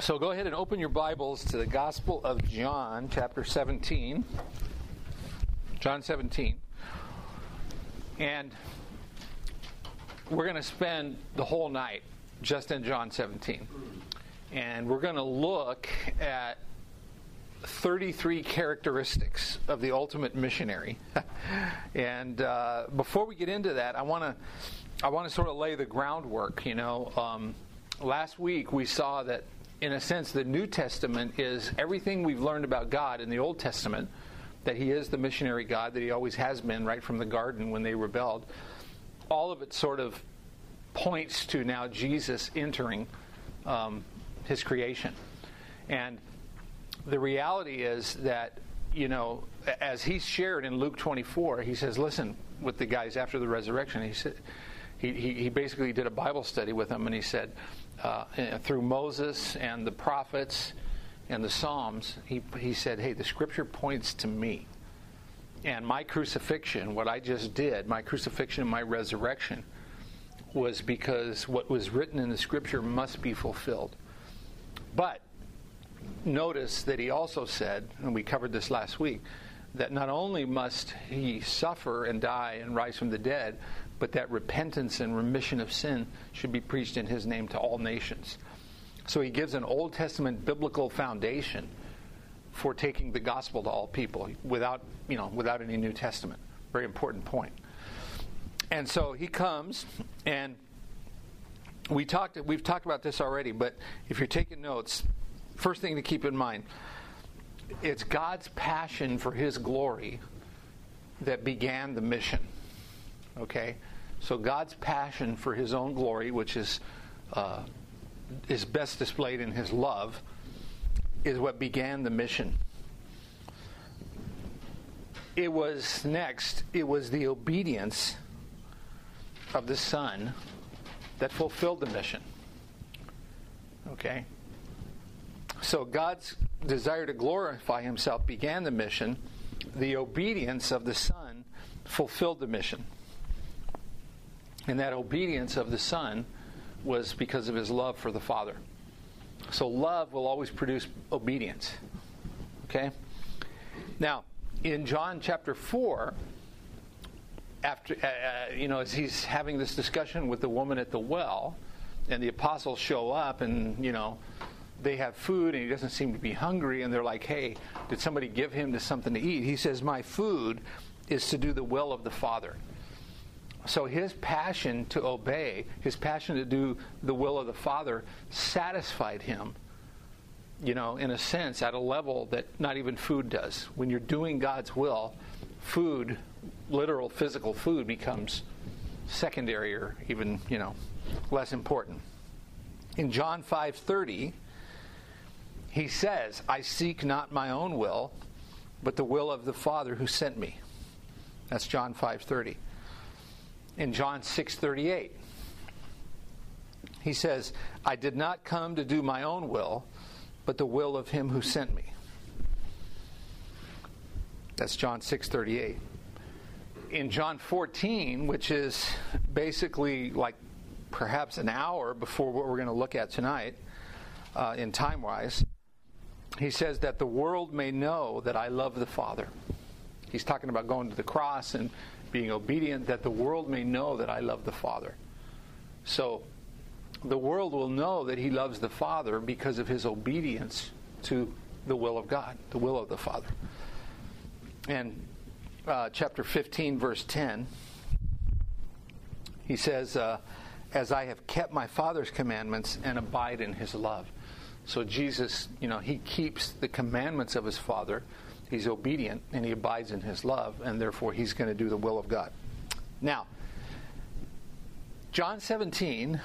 So go ahead and open your Bibles to the Gospel of John, chapter 17. John 17. And we're going to spend the whole night just in John 17. And we're going to look at 33 characteristics of the ultimate missionary. And before we get into that, I want to sort of lay the groundwork. Last week we saw that, in a sense, the New Testament is everything we've learned about God in the Old Testament, that He is the missionary God, that He always has been right from the garden when they rebelled. All of it sort of points to now Jesus entering His creation. And the reality is that, as He shared in Luke 24, He says, listen, with the guys after the resurrection, He said, He basically did a Bible study with them, and He said, through Moses and the prophets and the Psalms, he said, hey, the Scripture points to me. And my crucifixion, what I just did, my crucifixion and my resurrection, was because what was written in the Scripture must be fulfilled. But notice that He also said, and we covered this last week, that not only must He suffer and die and rise from the dead, but that repentance and remission of sin should be preached in His name to all nations. So He gives an Old Testament biblical foundation for taking the gospel to all people without any New Testament. Very important point. And so He comes, and we've talked about this already, but if you're taking notes, first thing to keep in mind, it's God's passion for His glory that began the mission. Okay? So God's passion for His own glory, which is best displayed in His love, is what began the mission. It was the obedience of the Son that fulfilled the mission. Okay? So God's desire to glorify Himself began the mission. The obedience of the Son fulfilled the mission. And that obedience of the Son was because of His love for the Father. So love will always produce obedience. Okay? Now, in John chapter 4, after as He's having this discussion with the woman at the well, and the apostles show up, and they have food, and He doesn't seem to be hungry, and they're like, hey, did somebody give Him something to eat? He says, my food is to do the will of the Father. So His passion to obey, His passion to do the will of the Father satisfied Him, in a sense, at a level that not even food does. When you're doing God's will, food, literal physical food, becomes secondary or even, less important. In John 5:30, He says, I seek not my own will, but the will of the Father who sent me. That's John 5:30. In John 6:38, He says, I did not come to do my own will, but the will of Him who sent me. That's John 6:38. In John 14, which is basically like perhaps an hour before what we're going to look at tonight, in time-wise, He says that the world may know that I love the Father. He's talking about going to the cross and being obedient, that the world may know that I love the Father. So the world will know that He loves the Father because of His obedience to the will of God, the will of the Father. And chapter 15, verse 10, He says, as I have kept my Father's commandments and abide in His love. So Jesus, He keeps the commandments of His Father. He's obedient, and He abides in His love, and therefore He's going to do the will of God. Now, John 17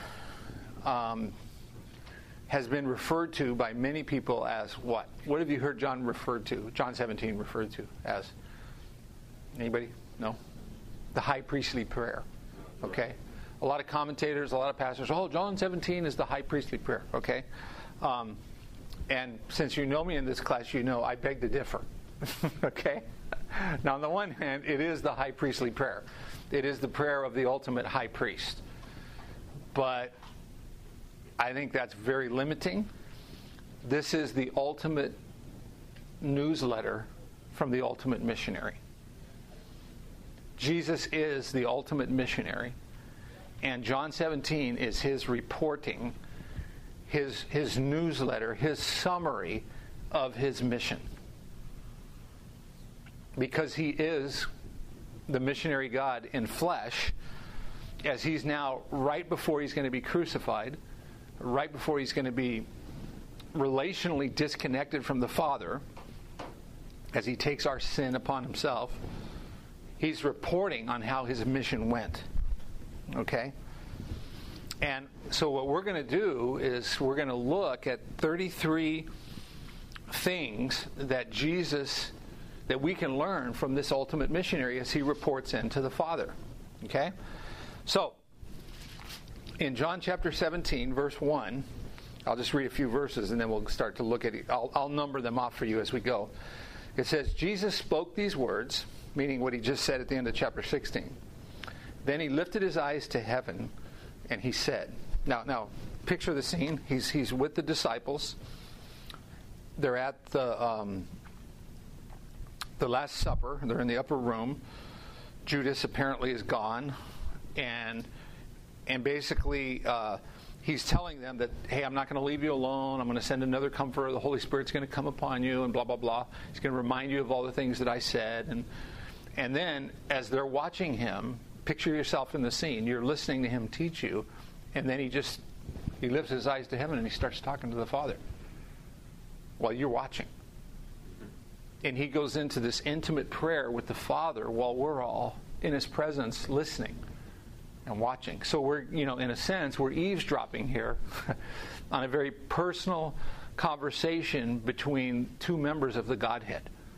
has been referred to by many people as what? What have you heard John 17 referred to as? Anybody? No? The high priestly prayer. Okay? A lot of commentators, a lot of pastors, John 17 is the high priestly prayer. Okay? And since you know me in this class, I beg to differ. Okay? Now, on the one hand, it is the high priestly prayer. It is the prayer of the ultimate high priest. But I think that's very limiting. This is the ultimate newsletter from the ultimate missionary. Jesus is the ultimate missionary, and John 17 is his reporting, his newsletter, his summary of his mission. Because he is the missionary God in flesh, as he's now right before he's going to be crucified, right before he's going to be relationally disconnected from the Father, as he takes our sin upon himself, he's reporting on how his mission went. Okay? And so what we're going to do is we're going to look at 33 things that we can learn from this ultimate missionary as he reports into the Father. Okay? So, in John chapter 17, verse 1, I'll just read a few verses and then we'll start to look at it. I'll number them off for you as we go. It says, Jesus spoke these words, meaning what he just said at the end of chapter 16. Then he lifted his eyes to heaven and he said, now picture the scene. He's with the disciples. They're at the Last Supper. They're in the upper room. Judas apparently is gone. And basically he's telling them that, hey, I'm not going to leave you alone. I'm going to send another comforter. The Holy Spirit's going to come upon you and blah, blah, blah. He's going to remind you of all the things that I said. And then as they're watching him, picture yourself in the scene. You're listening to him teach you. And then he lifts his eyes to heaven and he starts talking to the Father while you're watching. And he goes into this intimate prayer with the Father while we're all in his presence listening and watching. So we're, in a sense, we're eavesdropping here on a very personal conversation between two members of the Godhead.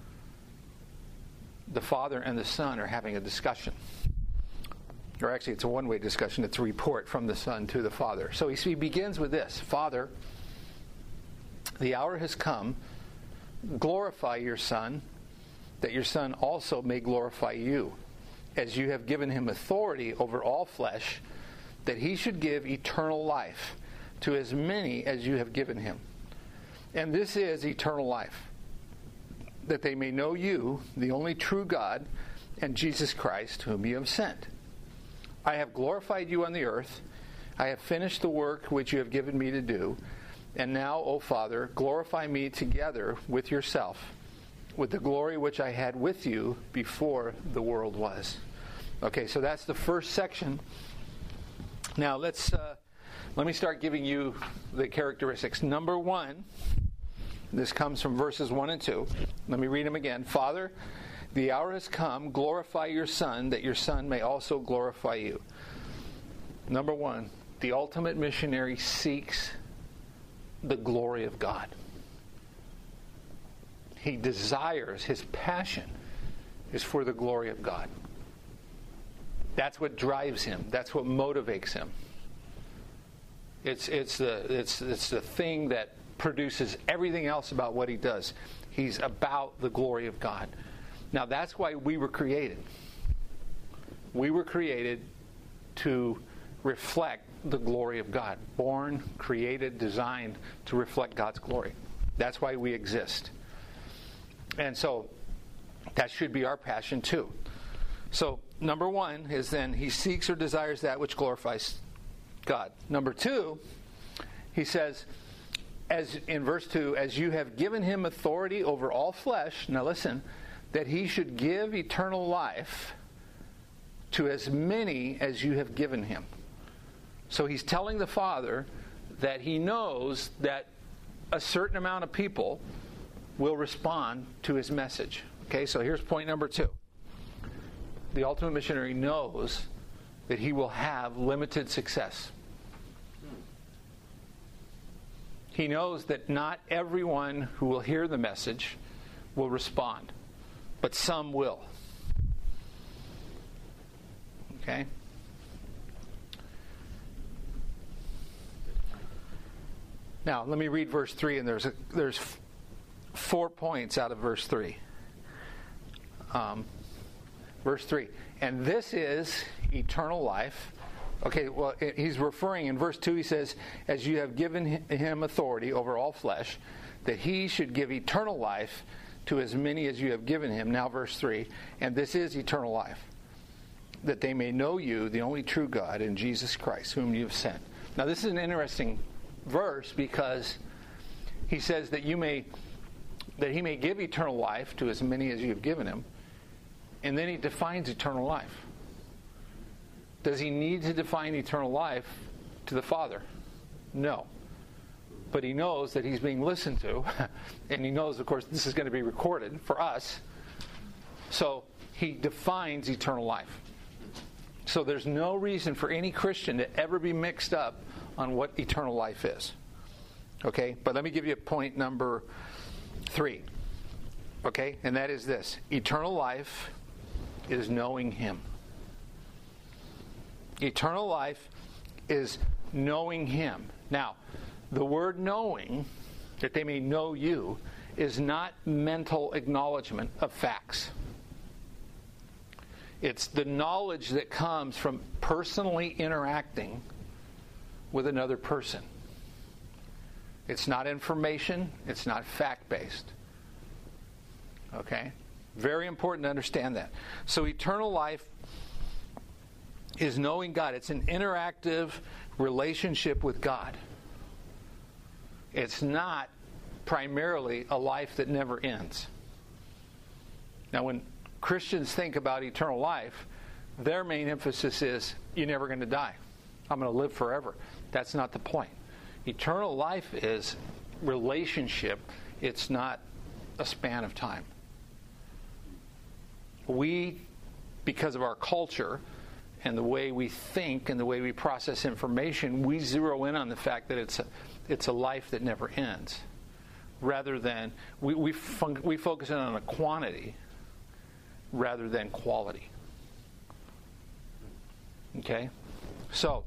The Father and the Son are having a discussion. Or actually, it's a one-way discussion. It's a report from the Son to the Father. So he begins with this. Father, the hour has come. Glorify your Son, that your Son also may glorify you, as you have given him authority over all flesh, that he should give eternal life to as many as you have given him. And this is eternal life, that they may know you, the only true God, and Jesus Christ, whom you have sent. I have glorified you on the earth. I have finished the work which you have given me to do. And now, O Father, glorify me together with yourself, with the glory which I had with you before the world was. Okay, so that's the first section. Now let me start giving you the characteristics. Number one, this comes from verses 1 and 2. Let me read them again. Father, the hour has come. Glorify your Son, that your Son may also glorify you. Number one, the ultimate missionary seeks the glory of God. He desires, his passion is for the glory of God. That's what drives him. That's what motivates him. It's the thing that produces everything else about what he does. He's about the glory of God. Now that's why we were created. We were created to reflect the glory of God. Born, created, designed to reflect God's glory. That's why we exist. And so that should be our passion too. So number one is then he seeks or desires that which glorifies God. Number two, he says, as in verse 2, as you have given him authority over all flesh, now listen, that he should give eternal life to as many as you have given him. So he's telling the Father that he knows that a certain amount of people will respond to his message. Okay, so here's point number 2. The ultimate missionary knows that he will have limited success. He knows that not everyone who will hear the message will respond, but some will. Okay? Now, let me read verse 3, and there's 4 points out of verse 3. Verse 3, and this is eternal life, Okay, well, he's referring in verse 2, he says, as you have given him authority over all flesh, that he should give eternal life to as many as you have given him. Now verse 3, and this is eternal life, that they may know you, the only true God, and Jesus Christ, whom you have sent. Now this is an interesting verse because he says that he may give eternal life to as many as you have given him, and then he defines eternal life. Does he need to define eternal life to the Father? No. But he knows that he's being listened to, and he knows, of course, this is going to be recorded for us. So he defines eternal life. So there's no reason for any Christian to ever be mixed up on what eternal life is. Okay? But let me give you point number 3. Okay? And that is this. Eternal life is knowing him. Eternal life is knowing him. Now, the word knowing, that they may know you, is not mental acknowledgement of facts. It's the knowledge that comes from personally interacting with another person. It's not information. It's not fact-based. Okay? Very important to understand that. So eternal life is knowing God. It's an interactive relationship with God. It's not primarily a life that never ends. Now, when Christians think about eternal life, their main emphasis is, you're never going to die. I'm going to live forever. That's not the point. Eternal life is relationship. It's not a span of time. We, because of our culture and the way we think and the way we process information, we zero in on the fact that it's a life that never ends, rather than we focus in on a quantity rather than quality. Okay? So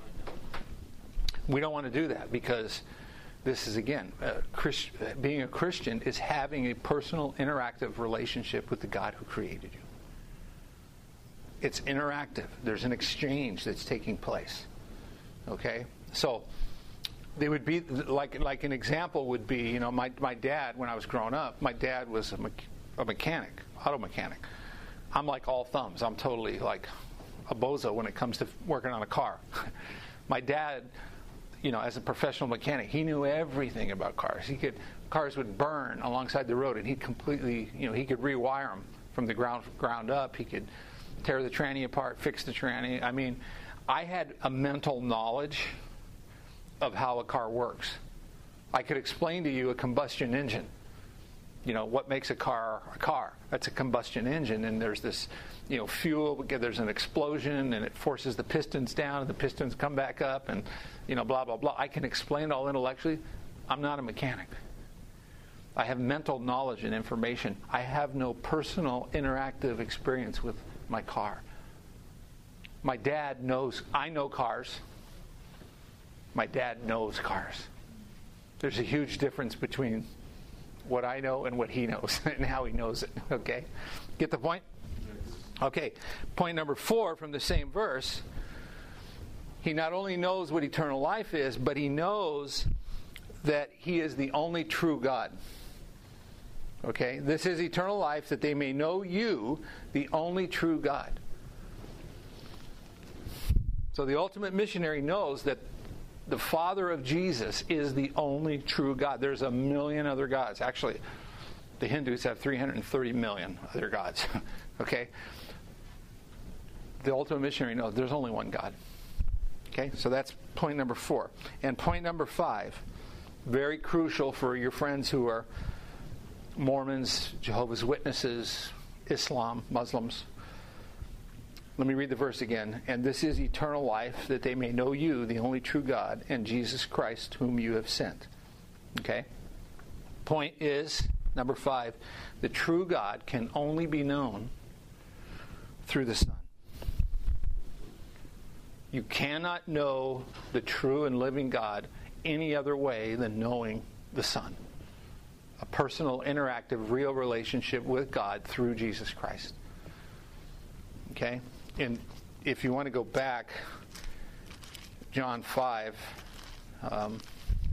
we don't want to do that, because this is, again, being a Christian is having a personal, interactive relationship with the God who created you. It's interactive. There's an exchange that's taking place. Okay? So they would be like an example would be, my dad, when I was growing up, my dad was a mechanic, auto mechanic. I'm like all thumbs. I'm totally like a bozo when it comes to working on a car. My dad, as a professional mechanic, he knew everything about cars. Cars would burn alongside the road, and he completely, he could rewire them from the ground up. He could tear the tranny apart, fix the tranny. I mean, I had a mental knowledge of how a car works. I could explain to you a combustion engine. What makes a car a car? That's a combustion engine, and there's this, fuel, there's an explosion, and it forces the pistons down, and the pistons come back up, and, blah, blah, blah. I can explain it all intellectually. I'm not a mechanic. I have mental knowledge and information. I have no personal interactive experience with my car. My dad knows, I know cars. My dad knows cars. There's a huge difference between what I know and what he knows and how he knows it. Okay? Get the point? Okay. Point number 4 from the same verse. He not only knows what eternal life is, but he knows that he is the only true God. Okay? This is eternal life, that they may know you, the only true God. So the ultimate missionary knows that the Father of Jesus is the only true God. There's a million other gods. Actually, the Hindus have 330 million other gods. Okay? The ultimate missionary knows there's only one God. Okay? So that's point number 4. And point number 5, very crucial for your friends who are Mormons, Jehovah's Witnesses, Islam, Muslims. Let me read the verse again. And this is eternal life, that they may know you, the only true God, and Jesus Christ, whom you have sent. Okay? Point is, number 5, the true God can only be known through the Son. You cannot know the true and living God any other way than knowing the Son. A personal, interactive, real relationship with God through Jesus Christ. Okay? And if you want to go back John 5. Let me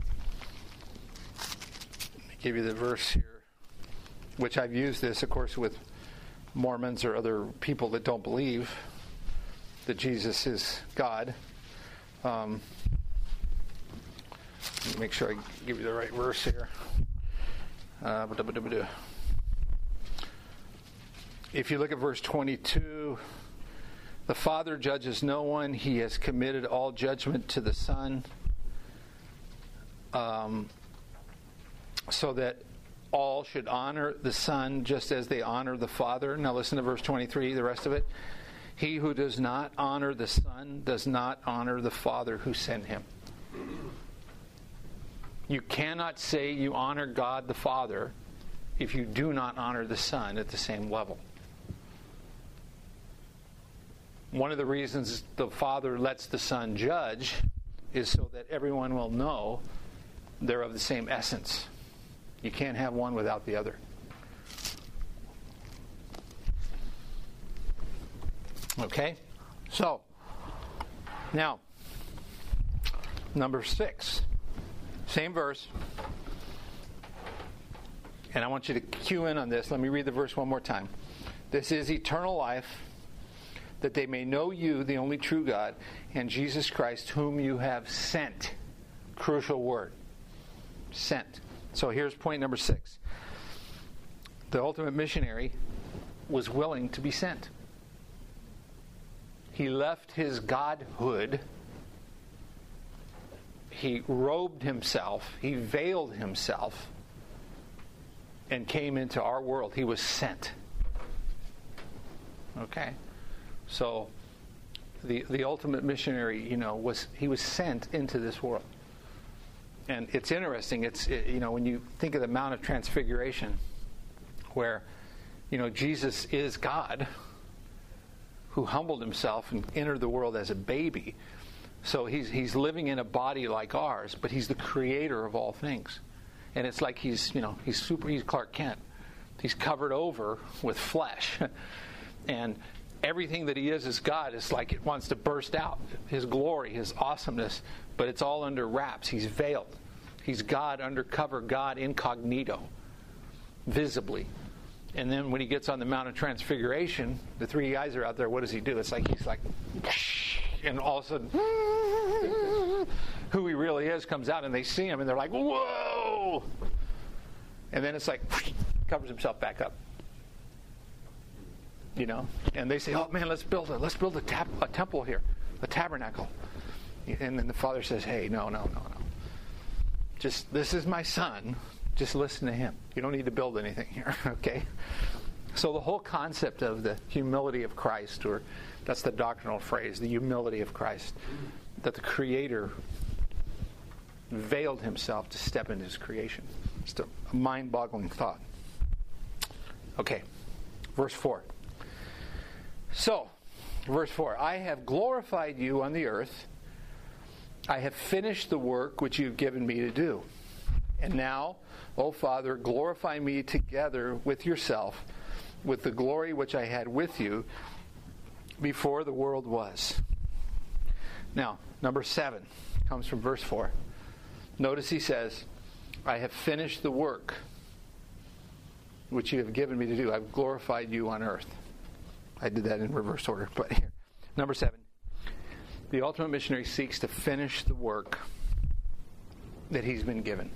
give you the verse here, which I've used this, of course, with Mormons or other people that don't believe that Jesus is God. Let me make sure I give you the right verse here. If you look at verse 22, the Father judges no one. He has committed all judgment to the Son, so that all should honor the Son just as they honor the Father. Now listen to verse 23, the rest of it. He who does not honor the Son does not honor the Father who sent him. You cannot say you honor God the Father if you do not honor the Son at the same level. One of the reasons the Father lets the Son judge is so that everyone will know they're of the same essence. You can't have one without the other. Okay? So, now, number 6. Same verse. And I want you to cue in on this. Let me read the verse one more time. This is eternal life, that they may know you, the only true God, and Jesus Christ, whom you have sent. Crucial word. Sent. So here's point number 6. The ultimate missionary was willing to be sent. He left his godhood. He robed himself. He veiled himself and came into our world. He was sent. Okay? So the ultimate missionary, was sent into this world. And it's interesting. It's when you think of the Mount of Transfiguration, where Jesus is God, who humbled himself and entered the world as a baby. So he's living in a body like ours, but he's the creator of all things. And it's like he's Clark Kent. He's covered over with flesh. And everything that he is God. It's like it wants to burst out. His glory, his awesomeness, but it's all under wraps. He's veiled. He's God undercover, God incognito, visibly. And then when he gets on the Mount of Transfiguration, the 3 guys are out there. What does he do? It's like he's like, and all of a sudden, who he really is comes out, and they see him, and they're like, whoa! And then it's like, covers himself back up. And they say, oh man, let's build a temple here, a tabernacle. And then the Father says, hey, no. Just, this is my Son. Just listen to him. You don't need to build anything here, okay? So the whole concept of the humility of Christ, or that's the doctrinal phrase, the humility of Christ, that the Creator veiled himself to step into his creation. It's a mind-boggling thought. Okay, verse 4. So, verse 4, I have glorified you on the earth. I have finished the work which you have given me to do. And now, O Father, glorify me together with yourself, with the glory which I had with you before the world was. Now, number 7 comes from verse 4. Notice he says, I have finished the work which you have given me to do. I've glorified you on earth. I did that in reverse order, but here. Number 7. The ultimate missionary seeks to finish the work that he's been given.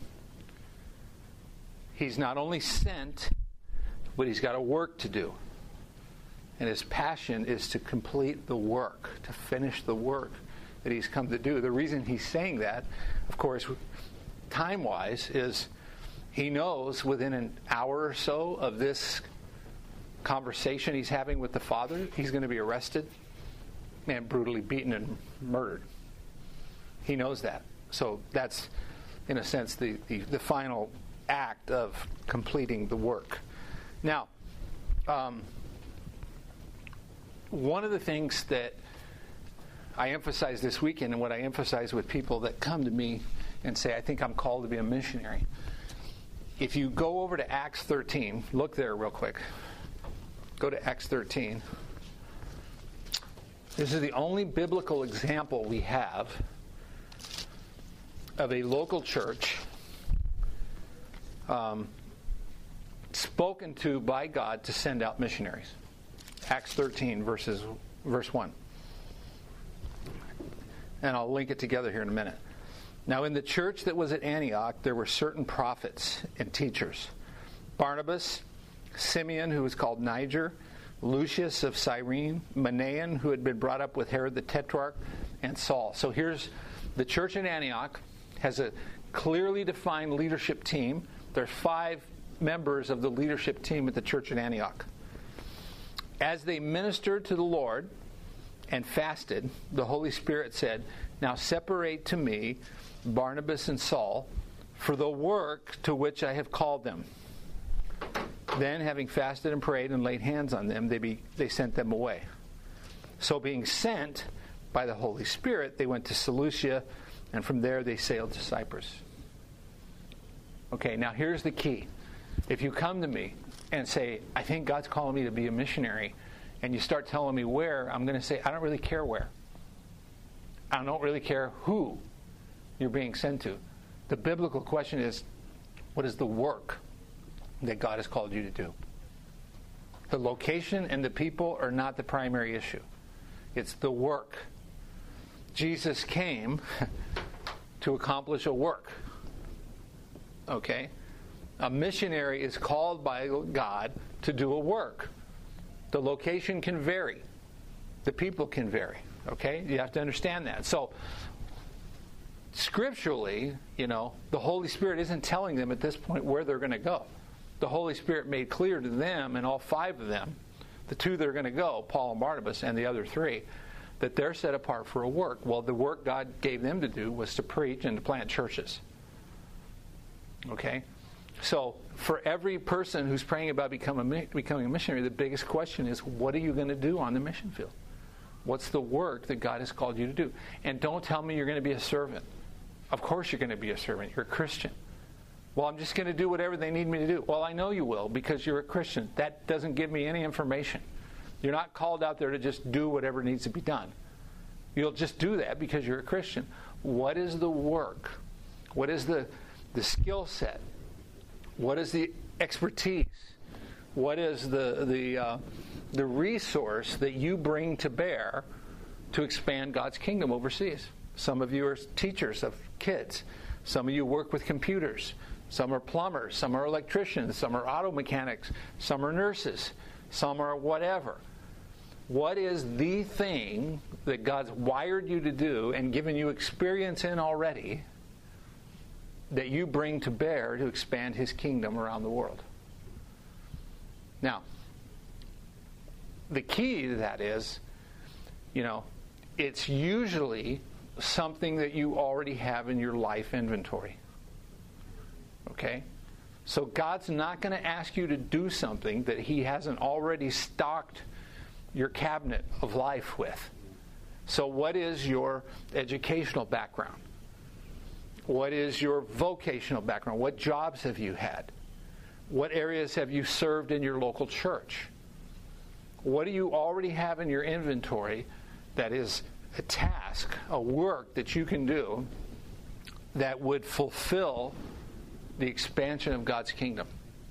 He's not only sent, but he's got a work to do. And his passion is to complete the work, to finish the work that he's come to do. The reason he's saying that, of course, time-wise, is he knows within an hour or so of this conversation he's having with the Father, he's going to be arrested and brutally beaten and murdered. He knows that. So that's, in a sense, the final act of completing the work. Now, one of the things that I emphasize this weekend, and what I emphasize with people that come to me and say, I think I'm called to be a missionary. If you go over to Acts 13, look there real quick. Go to Acts 13. This is the only biblical example we have of a local church spoken to by God to send out missionaries. Acts 13, verse 1. And I'll link it together here in a minute. Now, in the church that was at Antioch, there were certain prophets and teachers. Barnabas, Simeon, who was called Niger, Lucius of Cyrene, Manaen, who had been brought up with Herod the Tetrarch, and Saul. So here's the church in Antioch, has a clearly defined leadership team. There's 5 members of the leadership team at the church in Antioch. As they ministered to the Lord and fasted, the Holy Spirit said, "Now separate to me Barnabas and Saul for the work to which I have called them." Then, having fasted and prayed and laid hands on them, they sent them away. So being sent by the Holy Spirit, they went to Seleucia, and from there they sailed to Cyprus. Okay, now here's the key. If you come to me and say, "I think God's calling me to be a missionary," and you start telling me where, I'm going to say, I don't really care where. I don't really care who you're being sent to. The biblical question is, what is the work that God has called you to do? The location and the people are not the primary issue. It's the work. Jesus came to accomplish a work. Okay? A missionary is called by God to do a work. The location can vary. The people can vary. Okay? You have to understand that. So, scripturally, the Holy Spirit isn't telling them at this point where they're going to go. The Holy Spirit made clear to them, and all 5 of them, the 2 that are going to go, Paul and Barnabas, and the other 3, that they're set apart for a work. Well, the work God gave them to do was to preach and to plant churches. Okay? So, for every person who's praying about becoming a missionary, the biggest question is, what are you going to do on the mission field? What's the work that God has called you to do? And don't tell me you're going to be a servant. Of course you're going to be a servant. You're a Christian. Well, I'm just going to do whatever they need me to do. Well, I know you will, because you're a Christian. That doesn't give me any information. You're not called out there to just do whatever needs to be done. You'll just do that because you're a Christian. What is the work? What is the skill set? What is the expertise? What is the resource that you bring to bear to expand God's kingdom overseas? Some of you are teachers of kids. Some of you work with computers. Some are plumbers. Some are electricians. Some are auto mechanics. Some are nurses. Some are whatever. What is the thing that God's wired you to do and given you experience in already that you bring to bear to expand His kingdom around the world? Now, the key to that is, it's usually something that you already have in your life inventory. Okay? So God's not going to ask you to do something that He hasn't already stocked your cabinet of life with. So what is your educational background? What is your vocational background? What jobs have you had? What areas have you served in your local church? What do you already have in your inventory that is a task, a work that you can do that would fulfill the expansion of God's kingdom?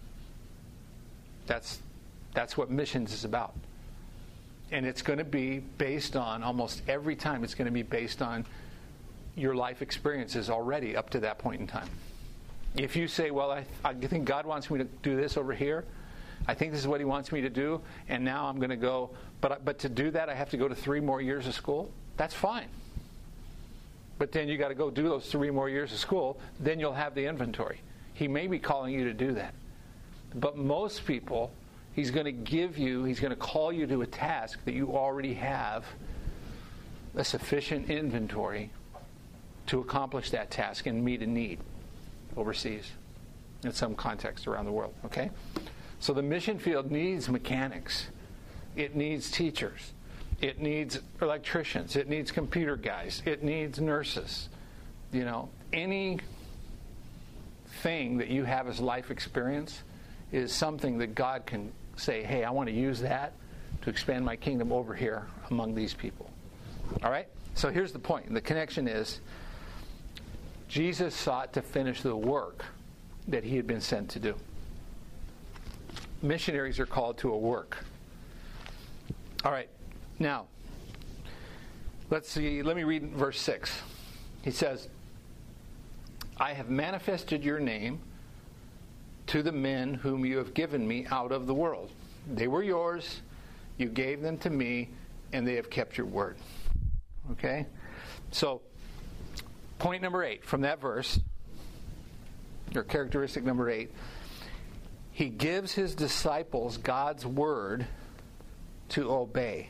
That's what missions is about. And it's going to be based on, almost every time, it's going to be based on your life experiences already up to that point in time. If you say, well, I think God wants me to do this over here, I think this is what He wants me to do, and now I'm going to go, but to do that I have to go to 3 more years of school, that's fine. But then you got to go do those 3 more years of school, then you'll have the inventory. He may be calling you to do that. But most people, He's going to call you to a task that you already have a sufficient inventory to accomplish that task and meet a need overseas in some context around the world. Okay? So the mission field needs mechanics. It needs teachers. It needs electricians. It needs computer guys. It needs nurses. Any thing that you have as life experience is something that God can say, hey, I want to use that to expand my kingdom over here among these people. All right? So here's the point. The connection is, Jesus sought to finish the work that he had been sent to do. Missionaries are called to a work. All right, now, let's see. Let me read verse 6. He says, I have manifested your name to the men whom you have given me out of the world. They were yours, you gave them to me, and they have kept your word. Okay? So, point number 8 from that verse, or characteristic number 8, he gives his disciples God's word to obey.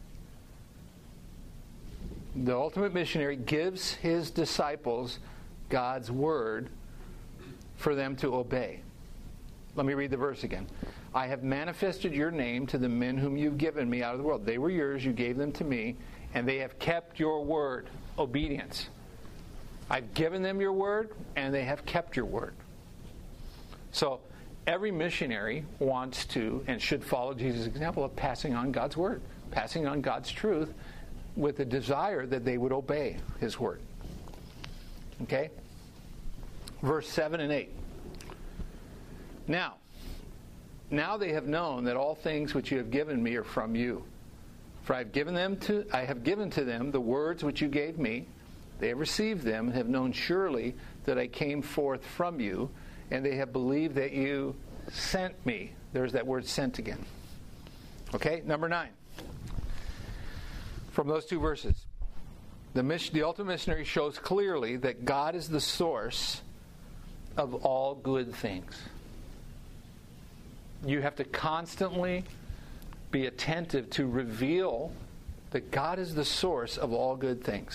The ultimate missionary gives his disciples God's word for them to obey. Let me read the verse again. I have manifested your name to the men whom you've given me out of the world. They were yours, you gave them to me, and they have kept your word. Obedience. I've given them your word, and they have kept your word. So, every missionary wants to and should follow Jesus' example of passing on God's word, passing on God's truth with a desire that they would obey his word. Okay? Verse 7 and 8. Now they have known that all things which you have given me are from you. For I have given to them the words which you gave me. They have received them and have known surely that I came forth from you, and they have believed that you sent me. There's that word sent again. Okay, number 9. From those two verses, the ultimate missionary shows clearly that God is the source of all good things. You have to constantly be attentive to reveal that God is the source of all good things.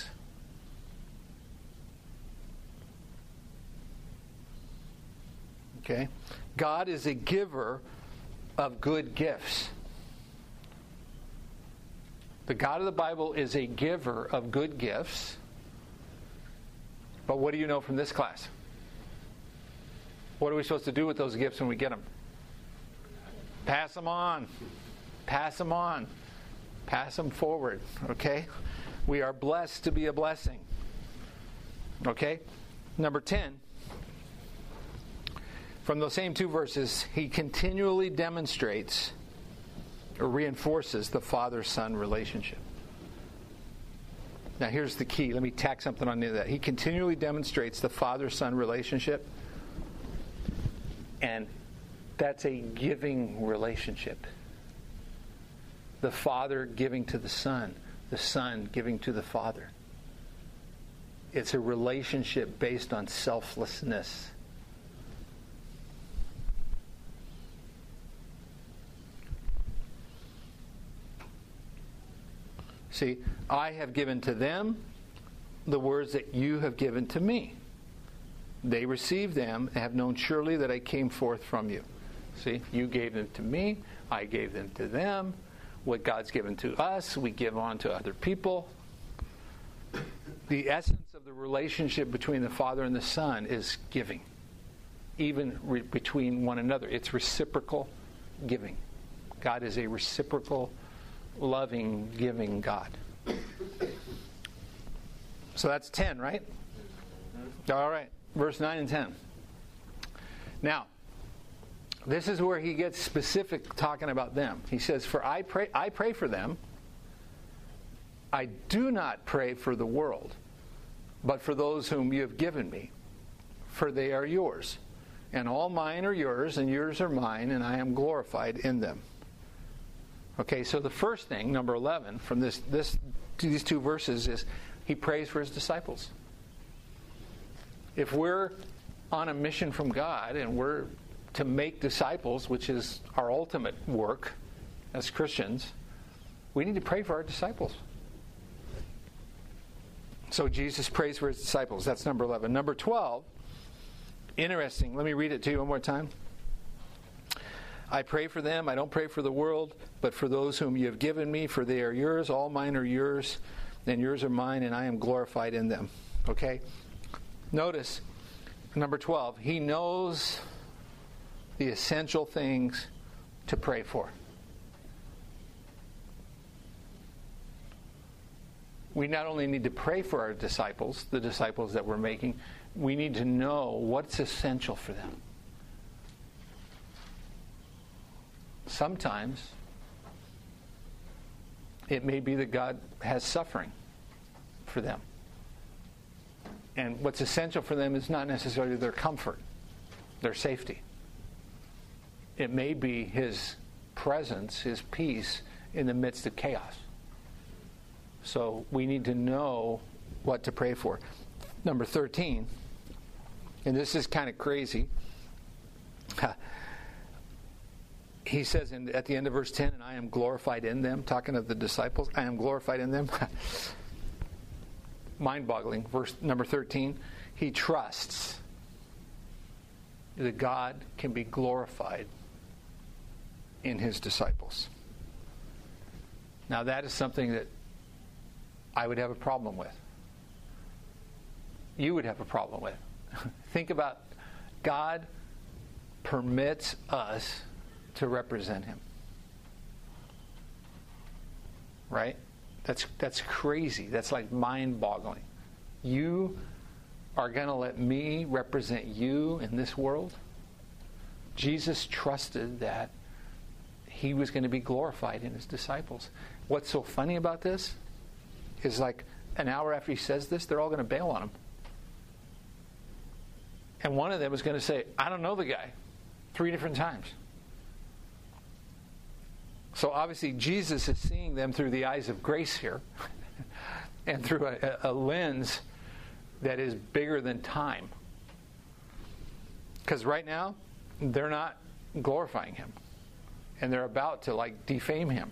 Okay? God is a giver of good gifts. The God of the Bible is a giver of good gifts. But what do you know from this class? What are we supposed to do with those gifts when we get them? Pass them on. Pass them on. Pass them forward. Okay? We are blessed to be a blessing. Okay? Number 10. From those same two verses, he continually demonstrates or reinforces the father-son relationship. Now here's the key. Let me tack something on to that. He continually demonstrates the father-son relationship, and that's a giving relationship. The Father giving to the Son giving to the Father. It's a relationship based on selflessness. See, I have given to them the words that you have given to me. They received them and have known surely that I came forth from you. See, you gave them to me, I gave them to them. What God's given to us, we give on to other people. The essence of the relationship between the Father and the Son is giving. Even between one another. It's reciprocal giving. God is a reciprocal, loving, giving God. So that's 10, right? All right. Verse 9 and 10. Now, this is where he gets specific talking about them. He says, "For I pray for them. I do not pray for the world, but for those whom you have given me, for they are yours. And all mine are yours, and yours are mine, and I am glorified in them." Okay, so the first thing, number 11, from these two verses is he prays for his disciples. If we're on a mission from God and we're to make disciples, which is our ultimate work as Christians, we need to pray for our disciples. So Jesus prays for his disciples. That's number 11. Number 12, interesting. Let me read it to you one more time. I pray for them. I don't pray for the world, but for those whom you have given me, for they are yours. All mine are yours, and yours are mine, and I am glorified in them. Okay? Notice, number 12, he knows the essential things to pray for. We not only need to pray for our disciples, the disciples that we're making, we need to know what's essential for them. Sometimes it may be that God has suffering for them. And what's essential for them is not necessarily their comfort, their safety. It may be His presence, His peace in the midst of chaos. So we need to know what to pray for. Number 13, and this is kind of crazy. He says at the end of verse 10, and I am glorified in them, talking of the disciples, I am glorified in them. Mind-boggling. Verse number 13, he trusts that God can be glorified in His disciples. Now that is something that I would have a problem with. You would have a problem with. Think about, God permits us to represent Him. Right? That's crazy. That's like mind-boggling. You are going to let me represent you in this world? Jesus trusted that He was going to be glorified in His disciples. What's so funny about this is, like, an hour after He says this, they're all going to bail on Him. And one of them is going to say, I don't know the guy, 3 different times. So obviously Jesus is seeing them through the eyes of grace here and through a lens that is bigger than time. Because right now, they're not glorifying Him. And they're about to, like, defame Him.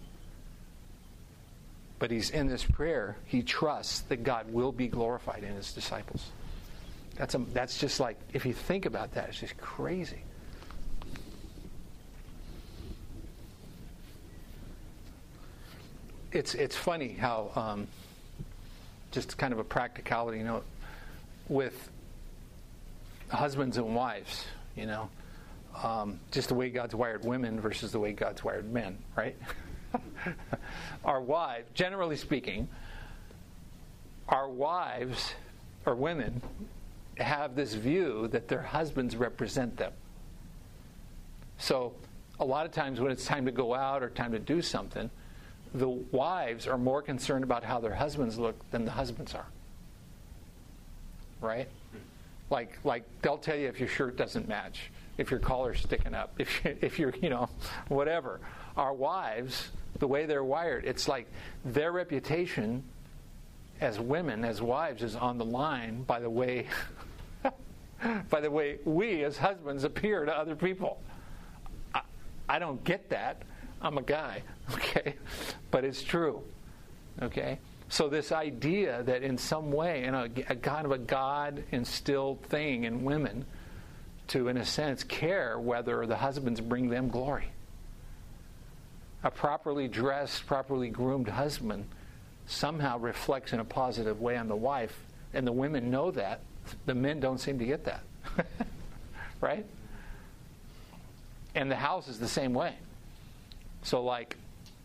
But he's in this prayer, he trusts that God will be glorified in His disciples. That's just like, if you think about that, it's just crazy. It's funny how, just kind of a practicality note, with husbands and wives, just the way God's wired women versus the way God's wired men, right? Our wives, generally speaking, our wives or women have this view that their husbands represent them. So a lot of times when it's time to go out or time to do something, the wives are more concerned about how their husbands look than the husbands are. Right? Like they'll tell you if your shirt doesn't match, if your collar's sticking up, if you're, whatever. Our wives, the way they're wired, it's like their reputation as women, as wives, is on the line by the way we as husbands appear to other people. I don't get that. I'm a guy, okay? But it's true, okay? So this idea that in some way, a kind of a God-instilled thing in women to, in a sense, care whether the husbands bring them glory. A properly dressed, properly groomed husband somehow reflects in a positive way on the wife, and the women know that. The men don't seem to get that. Right? And the house is the same way. So, like,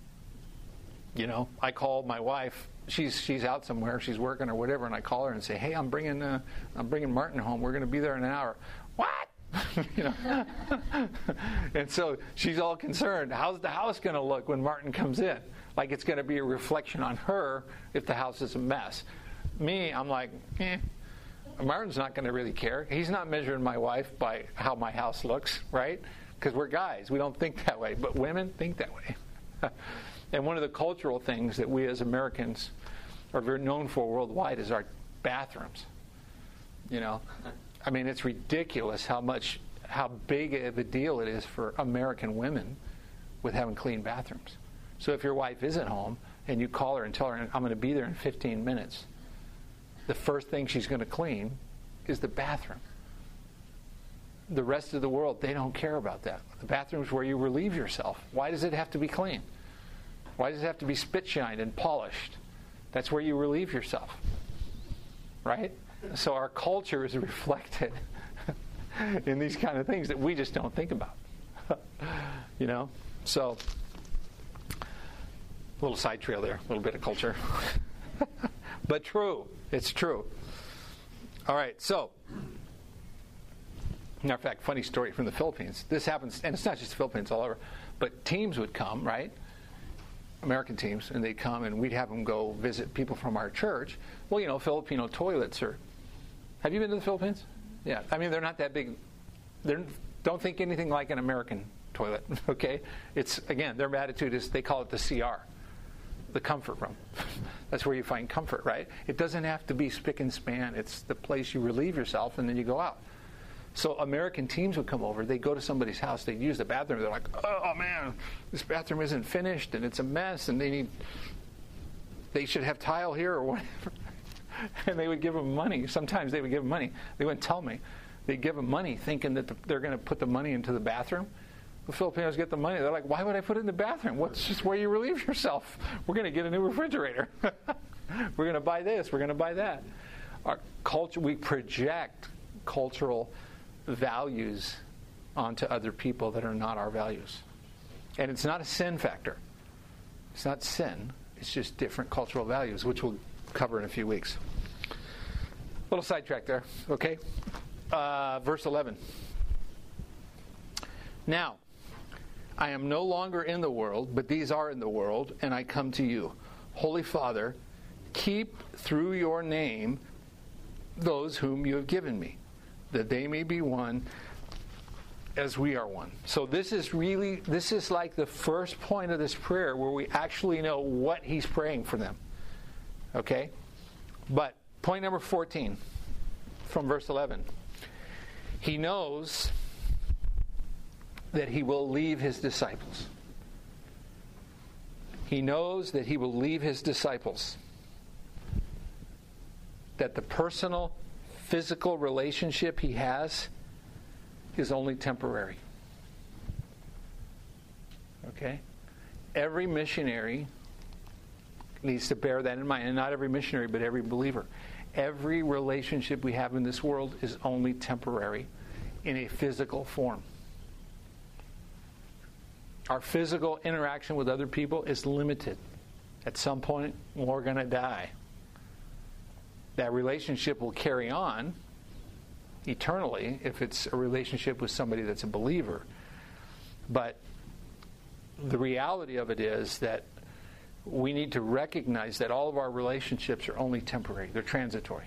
I call my wife. She's out somewhere. She's working or whatever, and I call her and say, "Hey, I'm bringing Martin home. We're going to be there in an hour." What? And so she's all concerned. How's the house going to look when Martin comes in? Like it's going to be a reflection on her if the house is a mess. Me, I'm like, Martin's not going to really care. He's not measuring my wife by how my house looks, right? Because we're guys. We don't think that way. But women think that way. And one of the cultural things that we as Americans are very known for worldwide is our bathrooms. I mean, it's ridiculous how big of a deal it is for American women with having clean bathrooms. So if your wife isn't home and you call her and tell her, I'm going to be there in 15 minutes, the first thing she's going to clean is the bathroom. The rest of the world, they don't care about that. The bathroom's where you relieve yourself. Why does it have to be clean? Why does it have to be spit-shined and polished? That's where you relieve yourself. Right? So our culture is reflected in these kind of things that we just don't think about. So a little side trail there, a little bit of culture. But true. It's true. All right, so Matter of fact, funny story from the Philippines. This happens, and it's not just the Philippines, all over. But teams would come, right? American teams, and they'd come, and we'd have them go visit people from our church. Well, Filipino toilets are... Have you been to the Philippines? Yeah. I mean, they're not that big. Don't think anything like an American toilet, okay? Their attitude is, they call it the CR, the comfort room. That's where you find comfort, right? It doesn't have to be spick and span. It's the place you relieve yourself, and then you go out. So American teams would come over. They'd go to somebody's house. They'd use the bathroom. They're like, oh, man, this bathroom isn't finished, and it's a mess, and they should have tile here or whatever. And they would give them money. Sometimes they would give them money. They wouldn't tell me. They'd give them money thinking that they're going to put the money into the bathroom. The Filipinos get the money. They're like, why would I put it in the bathroom? What's just where you relieve yourself? We're going to get a new refrigerator. We're going to buy this. We're going to buy that. Our culture, we project cultural values onto other people that are not our values. And it's not a sin factor. It's not sin. It's just different cultural values, which we'll cover in a few weeks. Little sidetrack there, okay? Verse 11. Now, I am no longer in the world, but these are in the world, and I come to you. Holy Father, keep through your name those whom you have given me, that they may be one as we are one. So this is like the first point of this prayer where we actually know what he's praying for them. Okay? But point number 14 from verse 11. He knows that he will leave his disciples. He knows that he will leave his disciples. That the personal, physical relationship he has is only temporary. Okay? Every missionary needs to bear that in mind. And not every missionary, but every believer. Every relationship we have in this world is only temporary in a physical form. Our physical interaction with other people is limited. At some point, we're going to die. That relationship will carry on eternally if it's a relationship with somebody that's a believer. But the reality of it is that we need to recognize that all of our relationships are only temporary. They're transitory.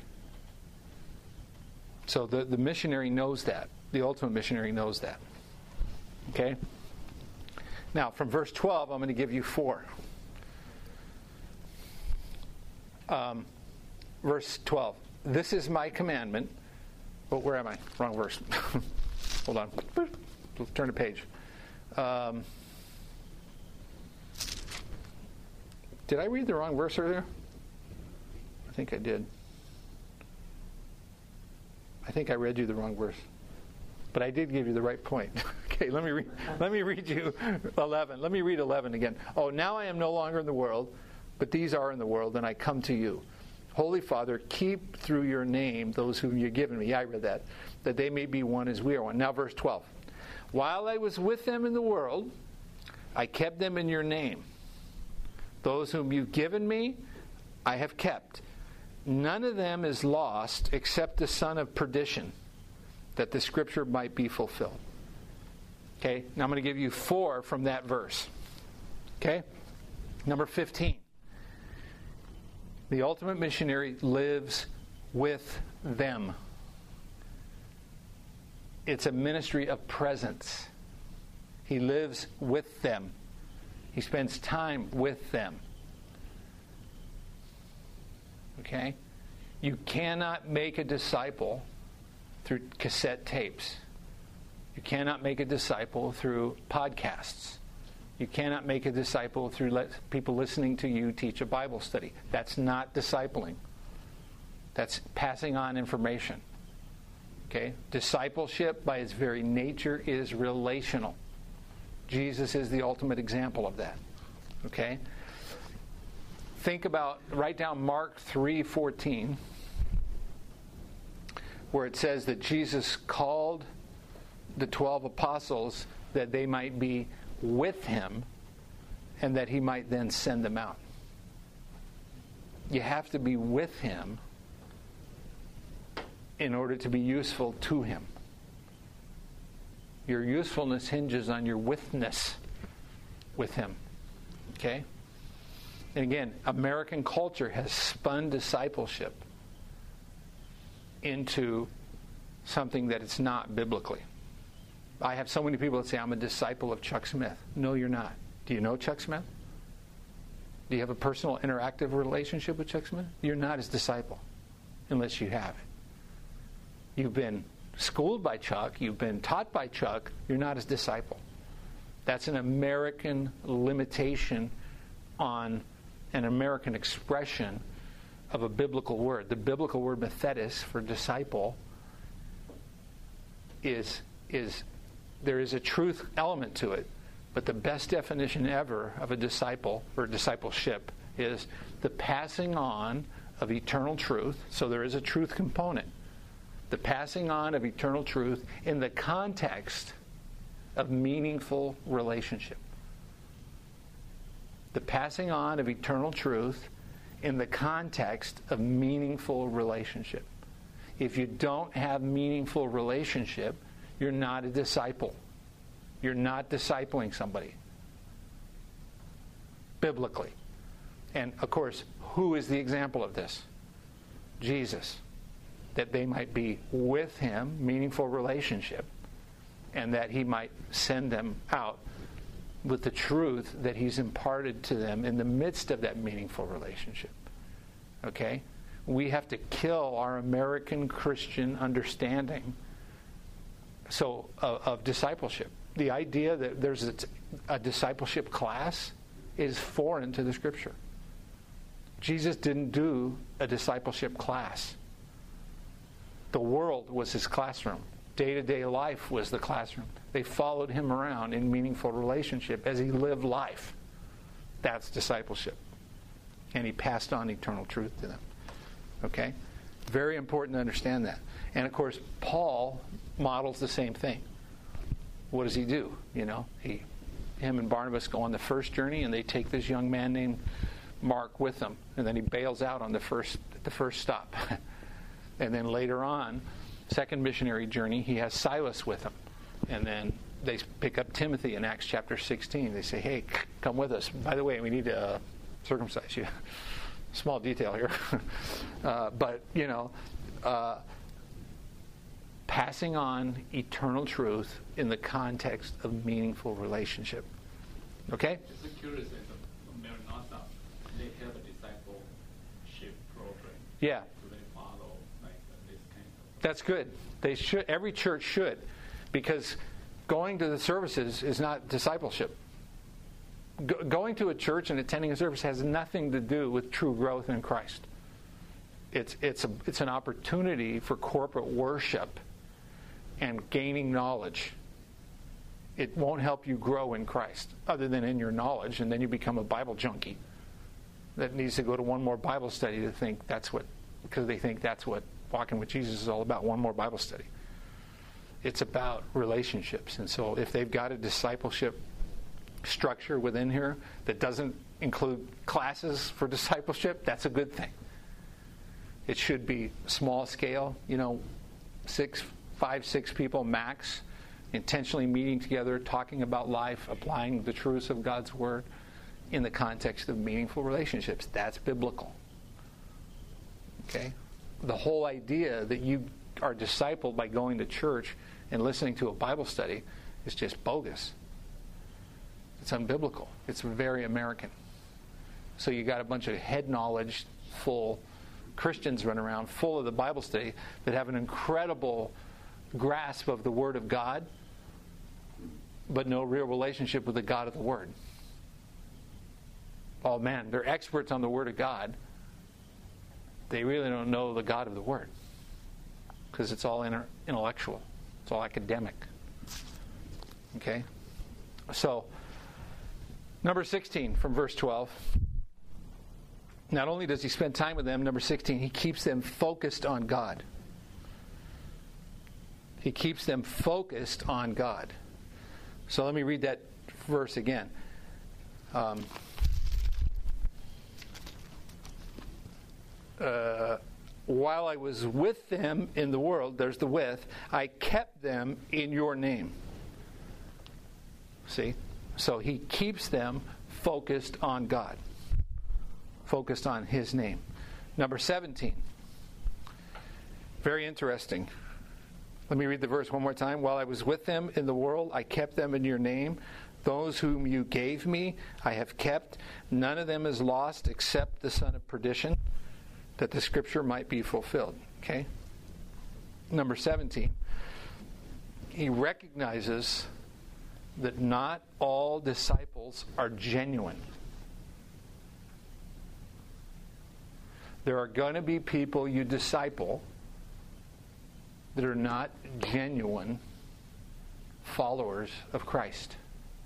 So the missionary knows that. The ultimate missionary knows that. Okay? Now, from verse 12, I'm going to give you 4. Verse 12. This is my commandment. Oh, where am I? Wrong verse. Hold on. Turn the page. Did I read the wrong verse earlier? I think I did. I think I read you the wrong verse. But I did give you the right point. Okay, let me read you 11. Let me read 11 again. Oh, now I am no longer in the world, but these are in the world, and I come to you. Holy Father, keep through your name those whom you've given me. Yeah, I read that they may be one as we are one. Now verse 12. While I was with them in the world, I kept them in your name. Those whom you've given me, I have kept. None of them is lost except the son of perdition, that the scripture might be fulfilled. Okay, now I'm going to give you 4 from that verse. Okay, number 15. The ultimate missionary lives with them. It's a ministry of presence. He lives with them. He spends time with them. Okay? You cannot make a disciple through cassette tapes. You cannot make a disciple through podcasts. You cannot make a disciple through people listening to you teach a Bible study. That's not discipling. That's passing on information. Okay? Discipleship, by its very nature, is relational. Jesus is the ultimate example of that. Okay? Write down Mark 3:14, where it says that Jesus called the 12 apostles that they might be with him and that he might then send them out. You have to be with him in order to be useful to him. Your usefulness hinges on your witness with Him. Okay? And again, American culture has spun discipleship into something that it's not biblically. I have so many people that say, I'm a disciple of Chuck Smith. No, you're not. Do you know Chuck Smith? Do you have a personal, interactive relationship with Chuck Smith? You're not his disciple unless you have it. You've been schooled by Chuck. You've been taught by Chuck. You're not his disciple. That's an American limitation on an American expression of a biblical word. The biblical word methetis for disciple is there is a truth element to it, but the best definition ever of a disciple or discipleship is the passing on of eternal truth. So there is a truth component. The passing on of eternal truth in the context of meaningful relationship. The passing on of eternal truth in the context of meaningful relationship. If you don't have meaningful relationship, you're not a disciple. You're not discipling somebody. Biblically. And of course, who is the example of this? Jesus. That they might be with Him, meaningful relationship, and that He might send them out with the truth that He's imparted to them in the midst of that meaningful relationship. Okay? We have to kill our American Christian understanding of discipleship. The idea that there's a discipleship class is foreign to the Scripture. Jesus didn't do a discipleship class. The world was His classroom. Day-to-day life was the classroom. They followed Him around in meaningful relationship as He lived life. That's discipleship. And He passed on eternal truth to them. Okay? Very important to understand that. And of course, Paul models the same thing. What does he do? You know, him and Barnabas go on the first journey, and they take this young man named Mark with them, and then he bails out on the first stop. And then later on, second missionary journey, he has Silas with him, and then they pick up Timothy in Acts chapter 16. They say, "Hey, come with us. By the way, we need to circumcise you." Small detail here, but you know. Passing on eternal truth in the context of meaningful relationship. Okay? Just curious, Maranatha, they have a discipleship program. Yeah. Do they follow like this kind of? That's good. They should. Every church should, because going to the services is not discipleship. Going to a church and attending a service has nothing to do with true growth in Christ. It's an opportunity for corporate worship and gaining knowledge. It won't help you grow in Christ other than in your knowledge, and then you become a Bible junkie that needs to go to one more Bible study to think because they think that's what walking with Jesus is all about, one more Bible study. It's about relationships. And so if they've got a discipleship structure within here that doesn't include classes for discipleship, that's a good thing. It should be small scale, 5, 6 people max, intentionally meeting together, talking about life, applying the truths of God's Word in the context of meaningful relationships. That's biblical. Okay? The whole idea that you are discipled by going to church and listening to a Bible study is just bogus. It's unbiblical. It's very American. So you got a bunch of head knowledge full Christians run around full of the Bible study that have an incredible grasp of the Word of God, but no real relationship with the God of the Word. Oh man, they're experts on the Word of God. They really don't know the God of the Word, because it's all intellectual. It's all academic. Okay? So, number 16 from verse 12. Not only does he spend time with them, number 16, he keeps them focused on God. He keeps them focused on God. So let me read that verse again. While I was with them in the world, there's the with, I kept them in your name. See? So he keeps them focused on God, focused on his name. Number 17. Very interesting. Let me read the verse one more time. While I was with them in the world, I kept them in your name. Those whom you gave me, I have kept. None of them is lost except the son of perdition, that the scripture might be fulfilled. Okay? Number 17. He recognizes that not all disciples are genuine. There are going to be people you disciple that are not genuine followers of Christ.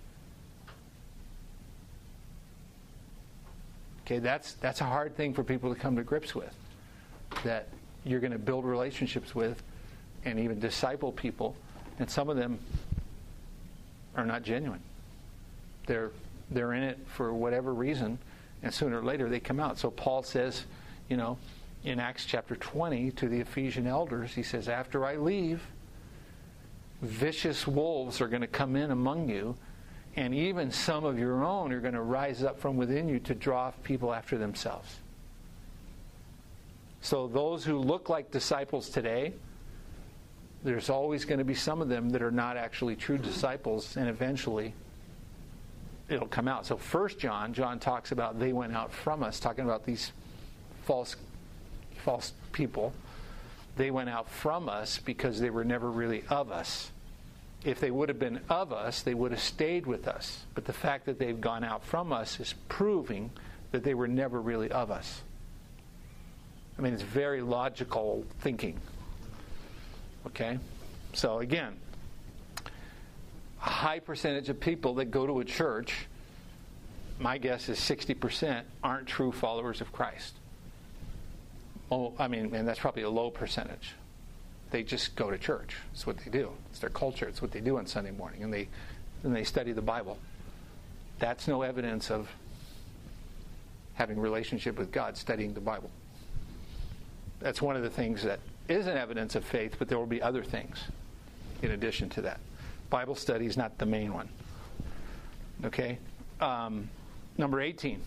Okay, that's a hard thing for people to come to grips with. That you're going to build relationships with and even disciple people, and some of them are not genuine. They're in it for whatever reason, and sooner or later they come out. So Paul says, in Acts chapter 20 to the Ephesian elders, he says, after I leave, vicious wolves are going to come in among you, and even some of your own are going to rise up from within you to draw people after themselves. So those who look like disciples today, there's always going to be some of them that are not actually true disciples, and eventually it'll come out. So 1 John talks about they went out from us, talking about these false people. They went out from us because they were never really of us. If they would have been of us, they would have stayed with us. But the fact that they've gone out from us is proving that they were never really of us. I mean, it's very logical thinking. Okay? So again, a high percentage of people that go to a church, my guess is 60% aren't true followers of Christ. Oh, I mean, and that's probably a low percentage. They just go to church. It's what they do. It's their culture. It's what they do on Sunday morning. And they study the Bible. That's no evidence of having a relationship with God, studying the Bible. That's one of the things that is an evidence of faith, but there will be other things in addition to that. Bible study is not the main one. Okay? Number 18.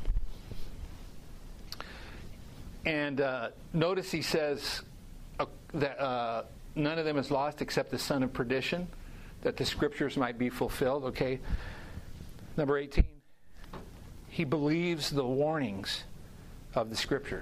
And notice he says that none of them is lost except the son of perdition, that the scriptures might be fulfilled. Okay? Number 18. He believes the warnings of the scriptures.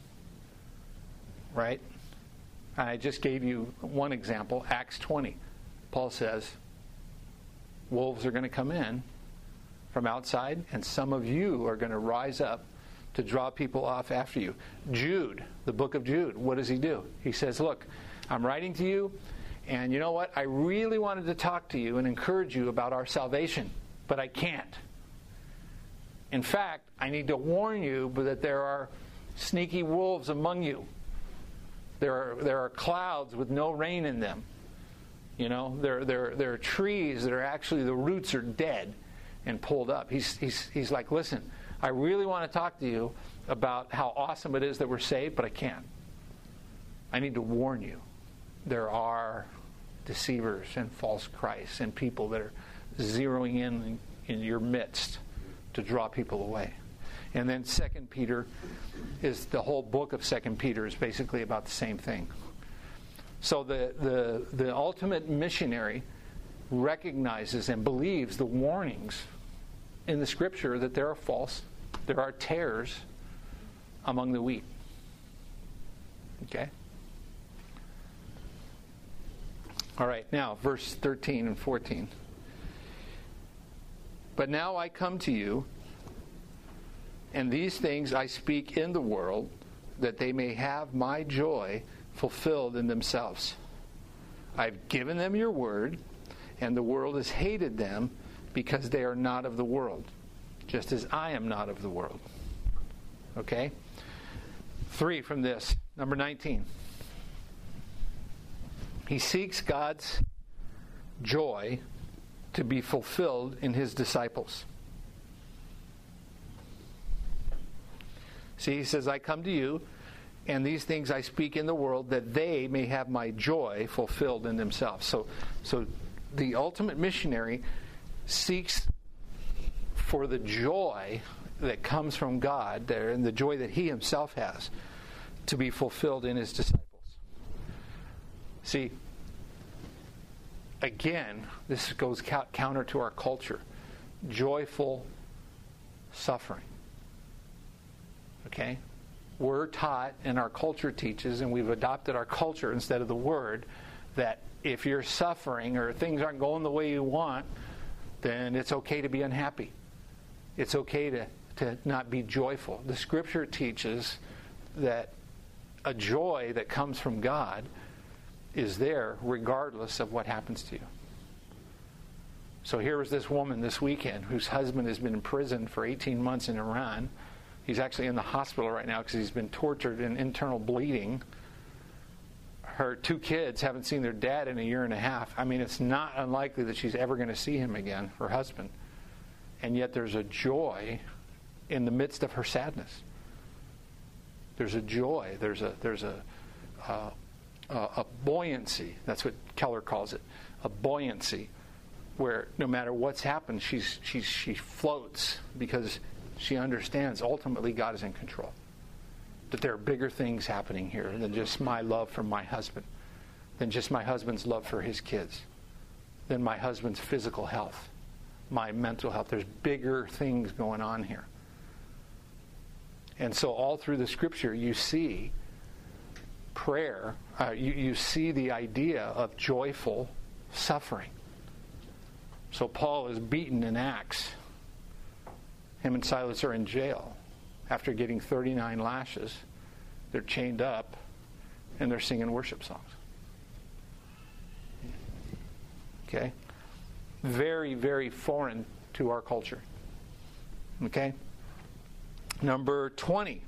Right? I just gave you one example, Acts 20. Paul says, wolves are going to come in from outside, and some of you are going to rise up to draw people off after you. Jude, the book of Jude, what does he do? He says, look, I'm writing to you, and you know what? I really wanted to talk to you and encourage you about our salvation, but I can't. In fact, I need to warn you that there are sneaky wolves among you. There are clouds with no rain in them. There are trees that are actually, the roots are dead and pulled up. He's like, listen, I really want to talk to you about how awesome it is that we're saved, but I can't. I need to warn you. There are deceivers and false Christs and people that are zeroing in your midst to draw people away. And then 2 Peter is, the whole book of 2 Peter is basically about the same thing. So the ultimate missionary recognizes and believes the warnings in the scripture that there are tares among the wheat. Okay? All right, now verse 13 and 14. But now I come to you, and these things I speak in the world, that they may have my joy fulfilled in themselves. I've given them your word, and the world has hated them because they are not of the world, just as I am not of the world. Okay? 3 from this. Number 19. He seeks God's joy to be fulfilled in his disciples. See, he says, I come to you, and these things I speak in the world, that they may have my joy fulfilled in themselves. So the ultimate missionary seeks for the joy that comes from God there, and the joy that he himself has, to be fulfilled in his disciples. See, again, this goes counter to our culture. Joyful suffering. Okay? We're taught, and our culture teaches, and we've adopted our culture instead of the Word, that if you're suffering or things aren't going the way you want, then it's okay to be unhappy. It's okay to not be joyful. The Scripture teaches that a joy that comes from God is there regardless of what happens to you. So here was this woman this weekend whose husband has been in prison for 18 months in Iran. He's actually in the hospital right now because he's been tortured and internal bleeding. Her 2 kids haven't seen their dad in a year and a half. I mean, it's not unlikely that she's ever going to see him again, her husband. And yet there's a joy in the midst of her sadness. There's a joy. There's a buoyancy. That's what Keller calls it. A buoyancy, where no matter what's happened, she floats because she understands ultimately God is in control. That there are bigger things happening here than just my love for my husband, than just my husband's love for his kids, than my husband's physical health, my mental health. There's bigger things going on here. And so all through the Scripture you see prayer, you see the idea of joyful suffering. So Paul is beaten in Acts. Him and Silas are in jail. After getting 39 lashes, they're chained up and they're singing worship songs. Okay? Very, very foreign to our culture. Okay? Number 20.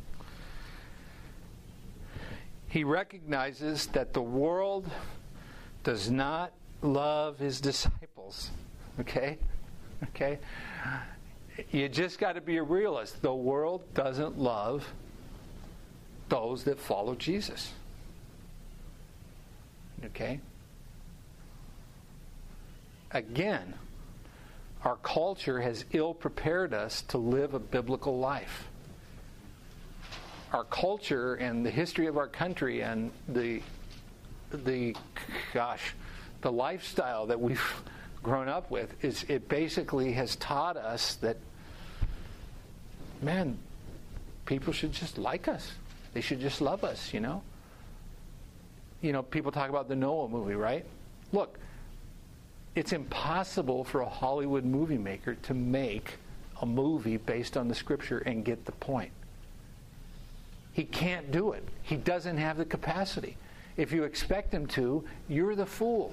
He recognizes that the world does not love his disciples. Okay? Okay? You just got to be a realist. The world doesn't love those that follow Jesus. Okay? Again, our culture has ill-prepared us to live a biblical life. Our culture and the history of our country and the lifestyle that we've grown up with, it basically has taught us that, man, people should just like us. They should just love us, you know? You know, people talk about the Noah movie, right? Look, it's impossible for a Hollywood movie maker to make a movie based on the Scripture and get the point. He can't do it. He doesn't have the capacity. If you expect him to, you're the fool.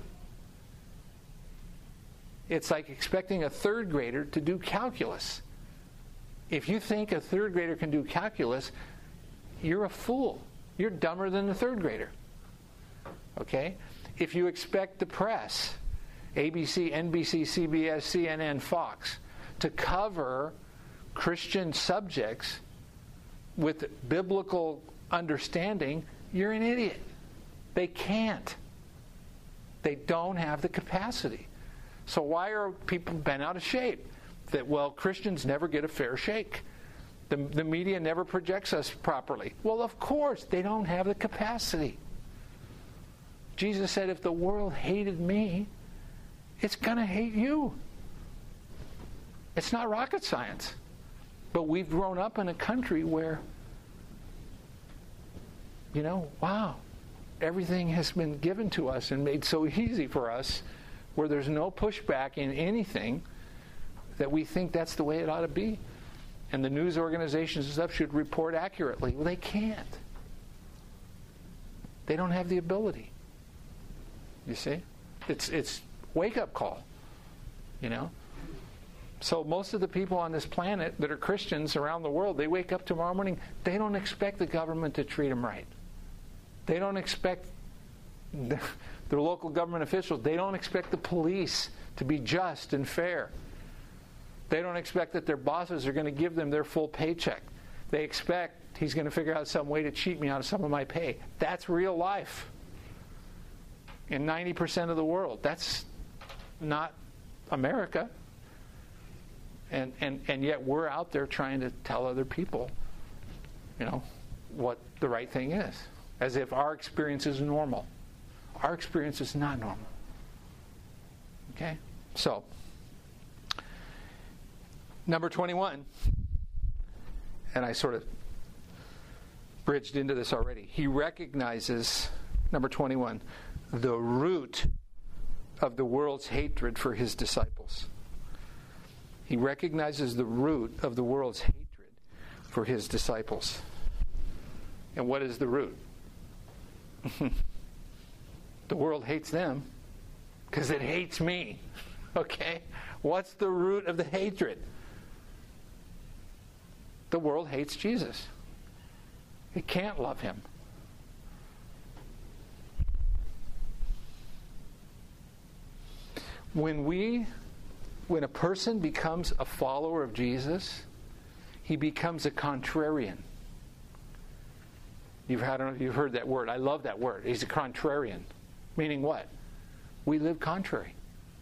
It's like expecting a 3rd grader to do calculus. If you think a 3rd grader can do calculus, you're a fool. You're dumber than the 3rd grader. Okay? If you expect the press, ABC, NBC, CBS, CNN, Fox, to cover Christian subjects with biblical understanding, you're an idiot. They can't. They don't have the capacity. So why are people bent out of shape? That, well, Christians never get a fair shake. The media never projects us properly. Well, of course, they don't have the capacity. Jesus said, if the world hated me, it's going to hate you. It's not rocket science. But we've grown up in a country where, you know, wow, everything has been given to us and made so easy for us, where there's no pushback in anything, that we think that's the way it ought to be. And the news organizations and stuff should report accurately. Well, they can't. They don't have the ability. You see? It's wake-up call, you know? So most of the people on this planet that are Christians around the world, they wake up tomorrow morning, they don't expect the government to treat them right. They don't expect their local government officials, they don't expect the police to be just and fair. They don't expect that their bosses are going to give them their full paycheck. They expect he's going to figure out some way to cheat me out of some of my pay. That's real life. In 90% of the world. That's not America. And yet we're out there trying to tell other people, what the right thing is, as if our experience is normal. Our experience is not normal. Okay? So, number 21, and I sort of bridged into this already. He recognizes, number 21, the root of the world's hatred for his disciples. He recognizes the root of the world's hatred for his disciples. And what is the root? The world hates them because it hates me. Okay? What's the root of the hatred? The world hates Jesus. It can't love him. When a person becomes a follower of Jesus, he becomes a contrarian. You've heard that word. I love that word. He's a contrarian. Meaning what? We live contrary.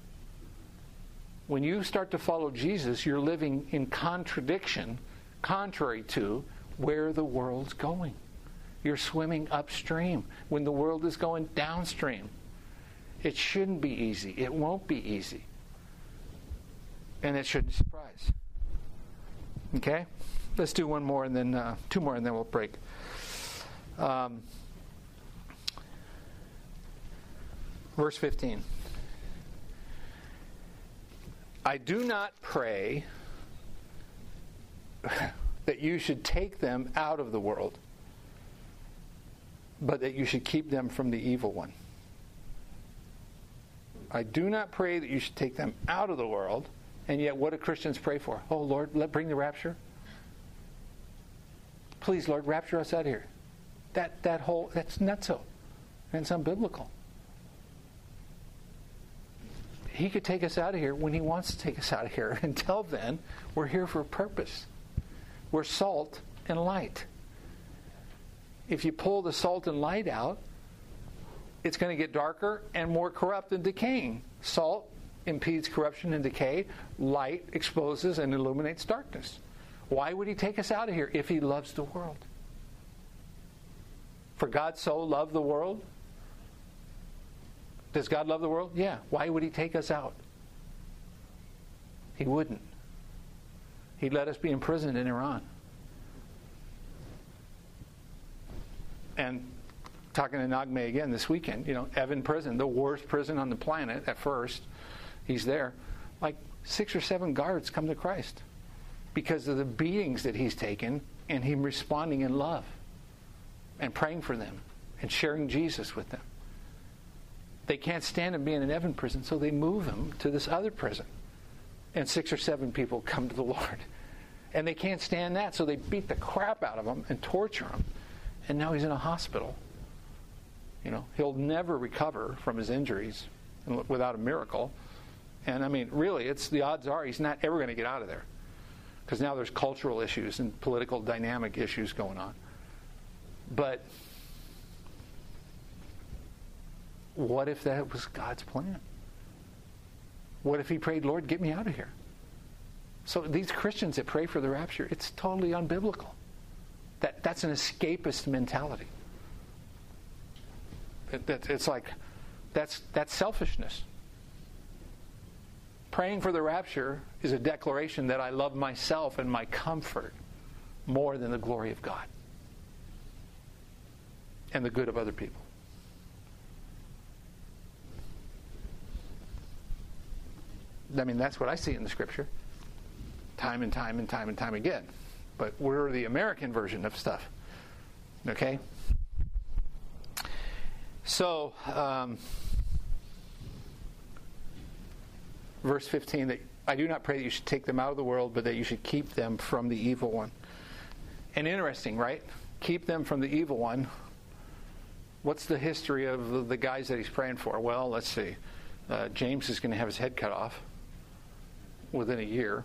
When you start to follow Jesus, you're living in contradiction, contrary to where the world's going. You're swimming upstream when the world is going downstream. It shouldn't be easy. It won't be easy. And it shouldn't surprise. Okay? Let's do one more and then two more and then we'll break. Verse 15. I do not pray that you should take them out of the world, but that you should keep them from the evil one. I do not pray that you should take them out of the world, and yet what do Christians pray for? Oh, Lord, bring the rapture. Please, Lord, rapture us out of here. That's nutso. And it's unbiblical. He could take us out of here when he wants to take us out of here. Until then, we're here for a purpose. We're salt and light. If you pull the salt and light out, it's going to get darker and more corrupt and decaying. Salt impedes corruption and decay. Light exposes and illuminates darkness. Why would he take us out of here if he loves the world? For God so loved the world? Does God love the world? Yeah. Why would he take us out? He wouldn't. He'd let us be imprisoned in Iran. And talking to Nagme again this weekend, Evin prison, the worst prison on the planet at first. He's there. Like 6 or 7 guards come to Christ because of the beatings that he's taken and him responding in love and praying for them and sharing Jesus with them. They can't stand him being in Evin prison, so they move him to this other prison. And 6 or 7 people come to the Lord. And they can't stand that, so they beat the crap out of him and torture him. And now he's in a hospital. He'll never recover from his injuries without a miracle. And I mean, really, the odds are he's not ever going to get out of there. Because now there's cultural issues and political dynamic issues going on. But what if that was God's plan? What if he prayed, Lord, get me out of here? So these Christians that pray for the rapture, it's totally unbiblical. That's an escapist mentality. It's like, that's selfishness. Praying for the rapture is a declaration that I love myself and my comfort more than the glory of God and the good of other people. I mean, that's what I see in the Scripture. Time and time and time and time again. But we're the American version of stuff. Okay? So, verse 15, that I do not pray that you should take them out of the world, but that you should keep them from the evil one. And interesting, right? Keep them from the evil one. What's the history of the guys that he's praying for? Well, let's see. James is going to have his head cut off within a year.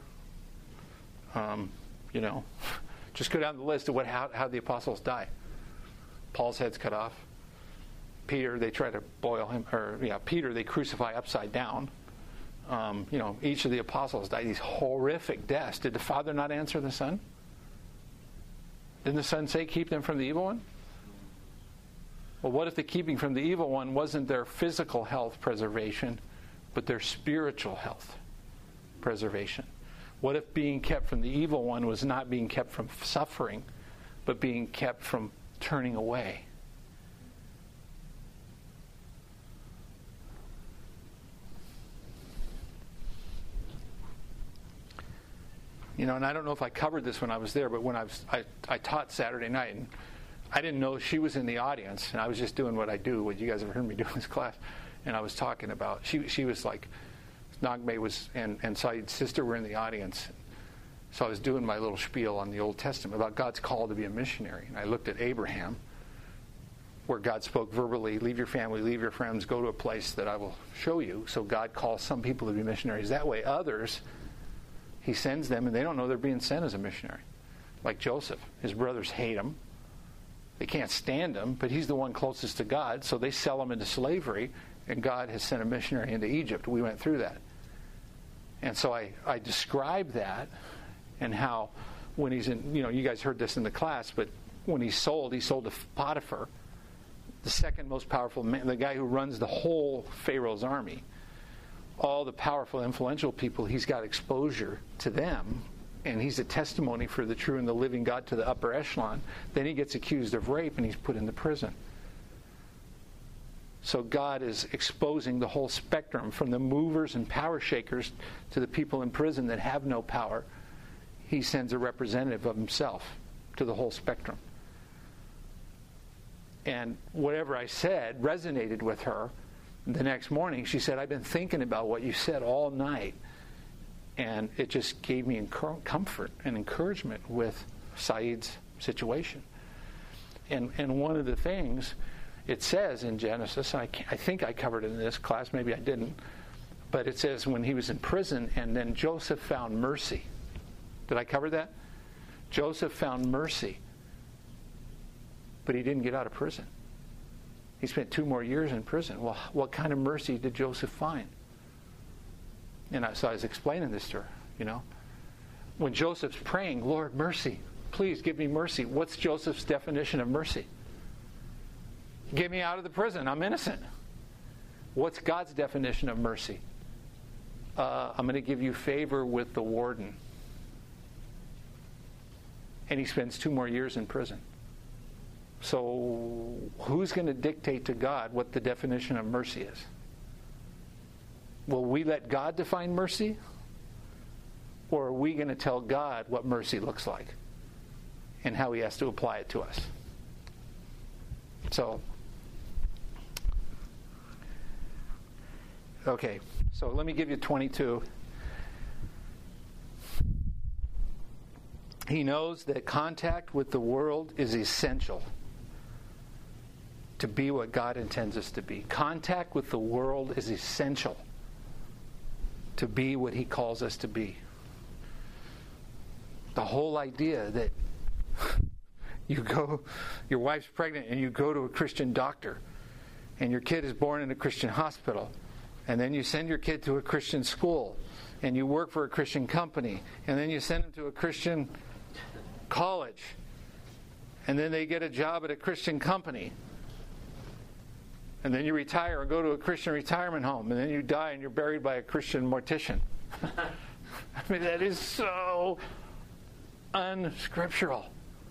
Just go down the list of how the apostles die. Paul's head's cut off. Peter, they try to boil him, Peter they crucify upside down. Each of the apostles died these horrific deaths. Did the Father not answer the Son? Didn't the Son say, keep them from the evil one? Well, what if the keeping from the evil one wasn't their physical health preservation, but their spiritual health preservation? What if being kept from the evil one was not being kept from suffering, but being kept from turning away? And I don't know if I covered this when I was there, but when I taught Saturday night, and I didn't know she was in the audience, and I was just doing what I do, what you guys have heard me do in this class, and I was talking about, she was like, Nagme was, and Saeed's sister were in the audience. So I was doing my little spiel on the Old Testament about God's call to be a missionary. And I looked at Abraham, where God spoke verbally, leave your family, leave your friends, go to a place that I will show you. So God calls some people to be missionaries that way. Others, he sends them, and they don't know they're being sent as a missionary. Like Joseph. His brothers hate him. They can't stand him, but he's the one closest to God, so they sell him into slavery, and God has sent a missionary into Egypt. We went through that. And so I described that, and how when he's in, you guys heard this in the class, but when he sold to Potiphar, the second most powerful man, the guy who runs the whole Pharaoh's army. All the powerful, influential people, he's got exposure to them, and he's a testimony for the true and the living God to the upper echelon. Then he gets accused of rape, and he's put into prison. So God is exposing the whole spectrum, from the movers and power shakers to the people in prison that have no power. He sends a representative of himself to the whole spectrum. And whatever I said resonated with her. The next morning, she said, I've been thinking about what you said all night. And it just gave me comfort and encouragement with Saeed's situation. And one of the things it says in Genesis, I think I covered it in this class, maybe I didn't, but it says when he was in prison, and then Joseph found mercy. Did I cover that? Joseph found mercy, but he didn't get out of prison. He spent 2 more years in prison. Well, what kind of mercy did Joseph find? And so I was explaining this to her, When Joseph's praying, Lord, mercy, please give me mercy. What's Joseph's definition of mercy? Get me out of the prison. I'm innocent. What's God's definition of mercy? I'm going to give you favor with the warden. And he spends 2 more years in prison. So who's going to dictate to God what the definition of mercy is? Will we let God define mercy? Or are we going to tell God what mercy looks like and how he has to apply it to us? So, okay, so let me give you 22. He knows that contact with the world is essential to be what God intends us to be. Contact with the world is essential to be what he calls us to be. The whole idea that your wife's pregnant and you go to a Christian doctor, and your kid is born in a Christian hospital, and then you send your kid to a Christian school, and you work for a Christian company, and then you send them to a Christian college, and then they get a job at a Christian company, and then you retire and go to a Christian retirement home, and then you die and you're buried by a Christian mortician. I mean, that is so unscriptural.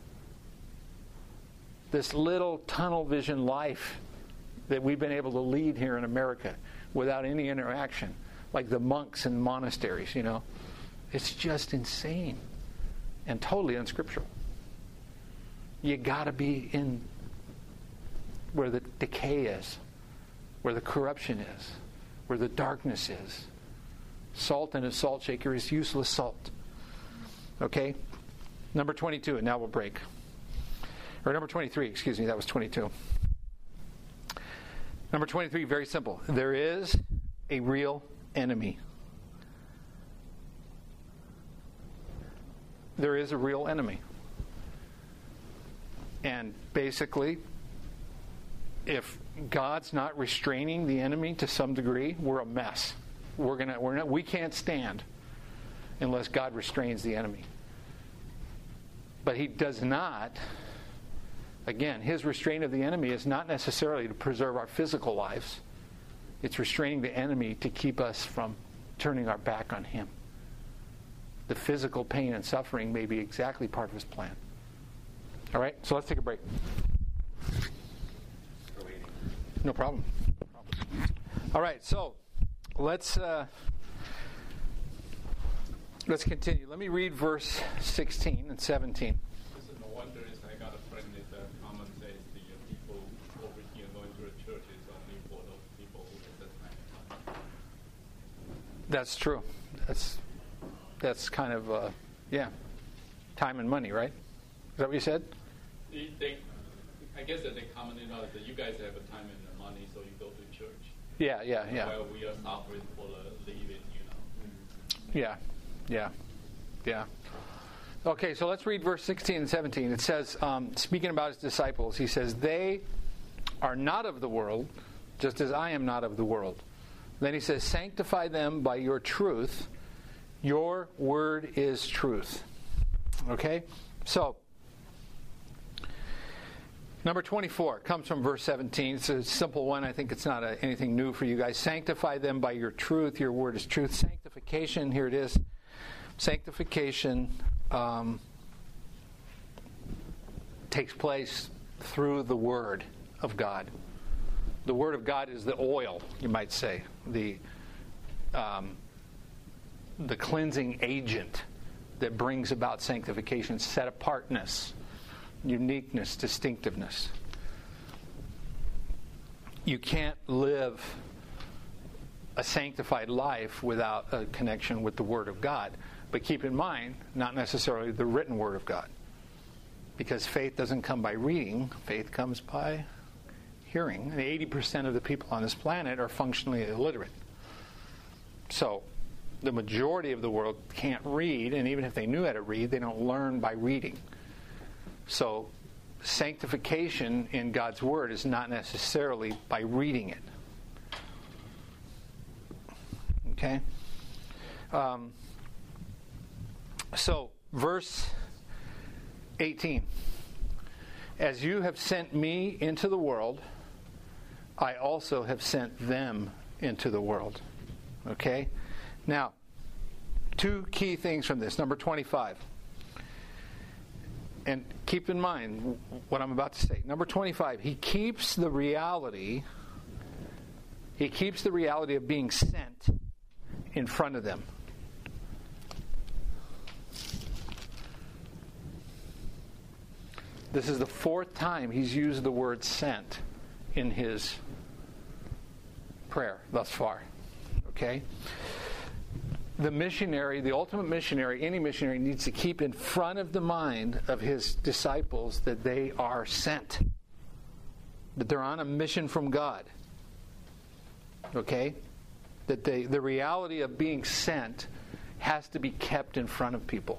This little tunnel vision life that we've been able to lead here in America without any interaction, like the monks in monasteries, it's just insane and totally unscriptural. You got to be in where the decay is, where the corruption is, where the darkness is. Salt in a salt shaker is useless salt. Okay? Number 22, and now we'll break. Or number 23, excuse me, that was 22. Number 23, very simple. There is a real enemy. There is a real enemy. And basically, if God's not restraining the enemy to some degree, we're a mess. we can't stand unless God restrains the enemy. But he does not. Again, his restraint of the enemy is not necessarily to preserve our physical lives. It's restraining the enemy to keep us from turning our back on him. The physical pain and suffering may be exactly part of his plan. All right, so let's take a break. No problem. All right, so let's continue. Let me read verse 16 and 17. No wonder I got a friend that common says the people over here going to the church is only for those people who have that kind of money. That's true. That's kind of time and money, right? Is that what you said? I guess that they commented on that you guys have a time and the money, so you go to church. Yeah. While we are suffering for the living, Yeah. Okay, so let's read verse 16 and 17. It says, speaking about his disciples, he says, they are not of the world, just as I am not of the world. Then he says, sanctify them by your truth. Your word is truth. Okay? So, number 24 comes from verse 17. It's a simple one. I think it's not anything new for you guys. Sanctify them by your truth. Your word is truth. Sanctification, here it is. Sanctification takes place through the Word of God. The Word of God is the oil, you might say, the cleansing agent that brings about sanctification, set apartness, uniqueness, distinctiveness. You can't live a sanctified life without a connection with the Word of God. But keep in mind, not necessarily the written Word of God. Because faith doesn't come by reading, faith comes by hearing. And 80% of the people on this planet are functionally illiterate. So, the majority of the world can't read, and even if they knew how to read, they don't learn by reading. So, sanctification in God's Word is not necessarily by reading it. Okay? So, verse 18. As you have sent me into the world, I also have sent them into the world. Okay? Now, two key things from this. Number 25. And keep in mind what I'm about to say. Number 25, he keeps the reality of being sent in front of them. This is the fourth time he's used the word sent in his prayer thus far. Okay? The missionary, the ultimate missionary, any missionary needs to keep in front of the mind of his disciples that they are sent. That they're on a mission from God. Okay? That the reality of being sent has to be kept in front of people.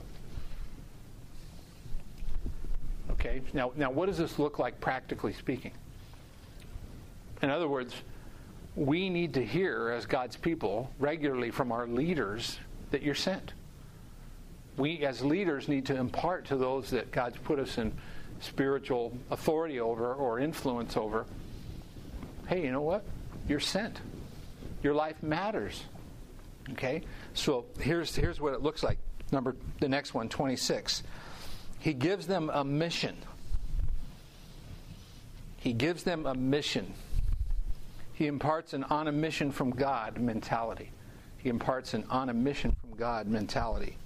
Okay? Now what does this look like practically speaking? In other words, we need to hear as God's people regularly from our leaders that you're sent. We as leaders need to impart to those that God's put us in spiritual authority over or influence over, hey, you know what? You're sent. Your life matters. Okay? So here's what it looks like. The next one, 26. He gives them a mission. He gives them a mission. He imparts an on a mission from God mentality. He imparts an on a mission from God mentality.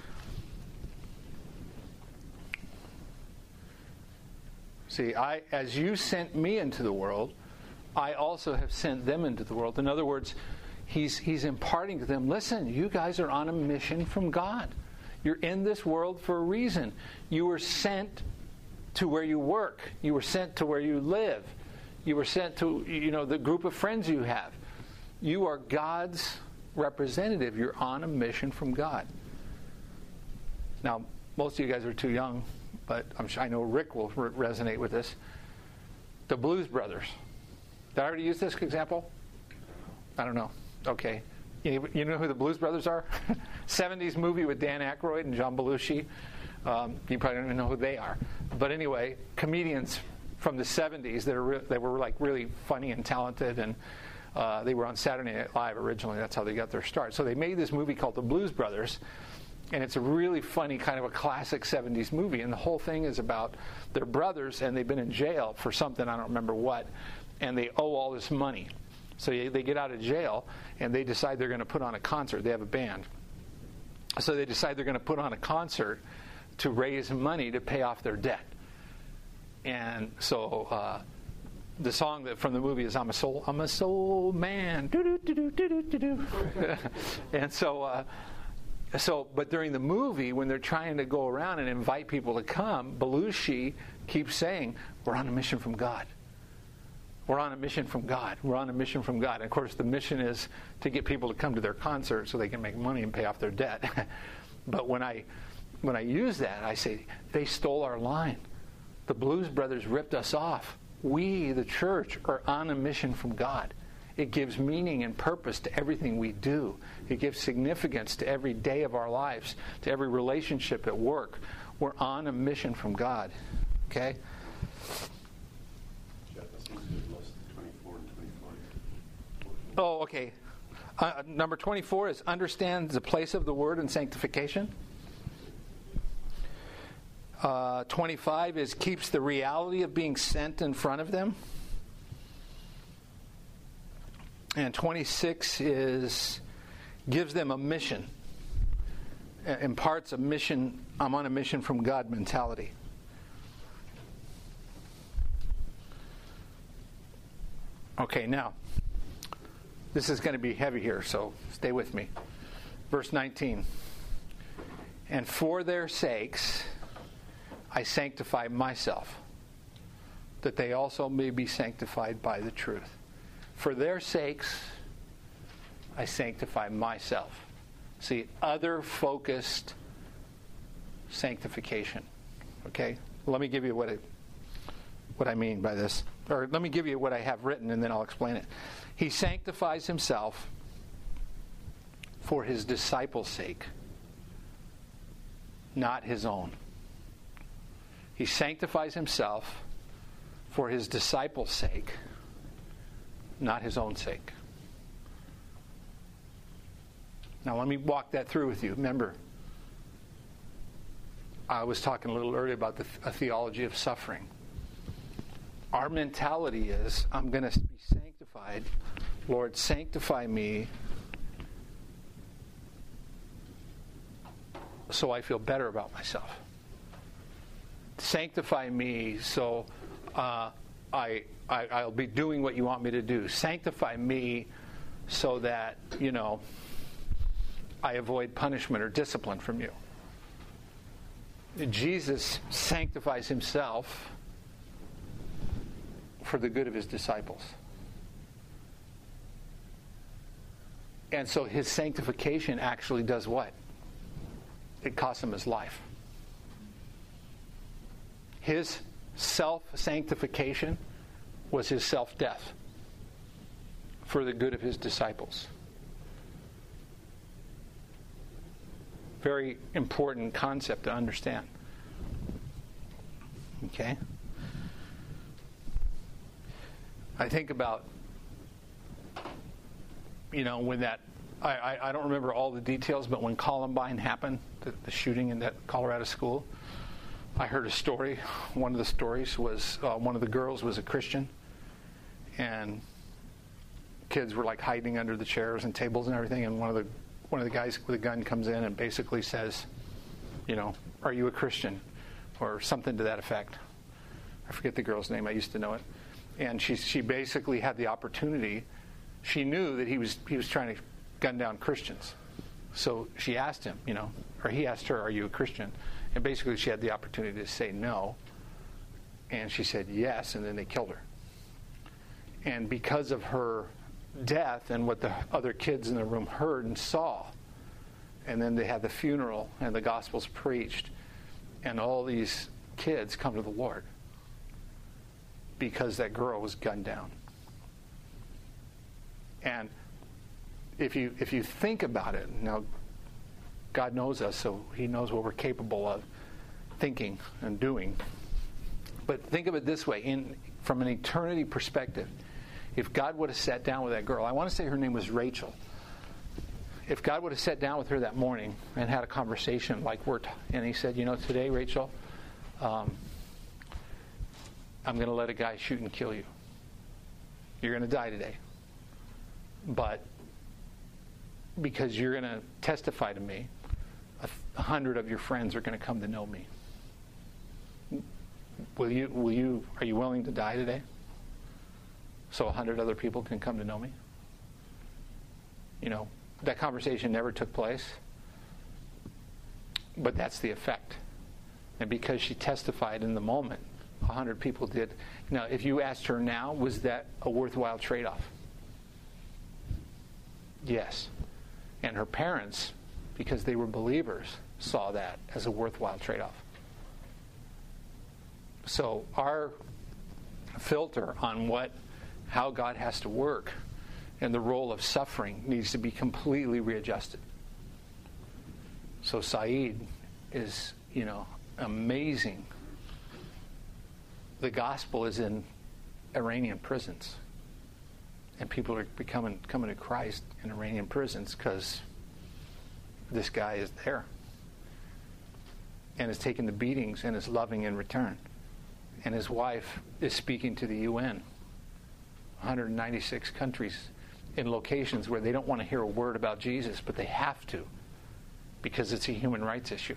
See, as you sent me into the world, I also have sent them into the world. In other words, he's imparting to them, listen, you guys are on a mission from God. You're in this world for a reason. You were sent to where you work. You were sent to where you live. You were sent to, the group of friends you have. You are God's representative. You're on a mission from God. Now, most of you guys are too young, but I know Rick will resonate with this. The Blues Brothers. Did I already use this example? I don't know. Okay. You know who the Blues Brothers are? 70s movie with Dan Aykroyd and John Belushi. You probably don't even know who they are. But anyway, comedians from the 70s that were like really funny and talented, and they were on Saturday Night Live originally. That's how they got their start. So they made this movie called The Blues Brothers, and it's a really funny kind of a classic 70s movie. And the whole thing is about their brothers, and they've been in jail for something, I don't remember what, and they owe all this money. So they get out of jail, and they decide they're going to put on a concert. They have a band. So they decide they're going to put on a concert to raise money to pay off their debt. And so the song from the movie is I'm a soul man. And but during the movie, when they're trying to go around and invite people to come, Belushi keeps saying, we're on a mission from God. We're on a mission from God. We're on a mission from God. And of course, the mission is to get people to come to their concert so they can make money and pay off their debt. But when I use that, I say, they stole our line. The Blues Brothers ripped us off. We, the church, are on a mission from God. It gives meaning and purpose to everything we do. It gives significance to every day of our lives, to every relationship at work. We're on a mission from God. Okay? Oh, okay. Number 24 is understand the place of the word in sanctification. 25 is keeps the reality of being sent in front of them. And 26 is gives them a mission. Imparts a mission, I'm on a mission from God mentality. Okay, now, this is going to be heavy here, so stay with me. Verse 19. And for their sakes I sanctify myself, that they also may be sanctified by the truth. For their sakes I sanctify myself. See, other-focused sanctification. Okay? Let me give you what I mean by this. Or let me give you what I have written, and then I'll explain it. He sanctifies himself for his disciples' sake, not his own. He sanctifies himself for his disciples' sake, not his own sake. Now let me walk that through with you. Remember, I was talking a little earlier about a theology of suffering. Our mentality is, I'm going to be sanctified. Lord, sanctify me so I feel better about myself. Sanctify me so I'll be doing what you want me to do. Sanctify me so that, I avoid punishment or discipline from you. Jesus sanctifies himself for the good of his disciples. And so his sanctification actually does what? It costs him his life. His self-sanctification was his self-death for the good of his disciples. Very important concept to understand. Okay? I think about, when that, I don't remember all the details, but when Columbine happened, the shooting in that Colorado school, I heard a story. One of the stories was one of the girls was a Christian, and kids were like hiding under the chairs and tables and everything, and one of the guys with a gun comes in and basically says, are you a Christian? Or something to that effect. I forget the girl's name. I used to know it. And she basically had the opportunity. She knew that he was trying to gun down Christians. So she asked him, or he asked her, are you a Christian? And basically she had the opportunity to say no. And she said yes, and then they killed her. And because of her death and what the other kids in the room heard and saw, and then they had the funeral and the gospel's preached, and all these kids come to the Lord because that girl was gunned down. And if you think about it, now God knows us, so he knows what we're capable of thinking and doing. But think of it this way, from an eternity perspective. If God would have sat down with that girl, I want to say her name was Rachel. If God would have sat down with her that morning and had a conversation like and he said, today, Rachel, I'm going to let a guy shoot and kill you. You're going to die today. But because you're going to testify to me, 100 of your friends are going to come to know me. Are you willing to die today? So 100 other people can come to know me? That conversation never took place. But that's the effect. And because she testified in the moment, 100 people did. Now, if you asked her now, was that a worthwhile trade-off? Yes. And her parents, because they were believers, saw that as a worthwhile trade-off. So our filter on how God has to work and the role of suffering needs to be completely readjusted. So Saeed is, amazing. The gospel is in Iranian prisons. And people are coming to Christ in Iranian prisons because this guy is there. And is taking the beatings and is loving in return. And his wife is speaking to the UN. 196 countries in locations where they don't want to hear a word about Jesus, but they have to because it's a human rights issue.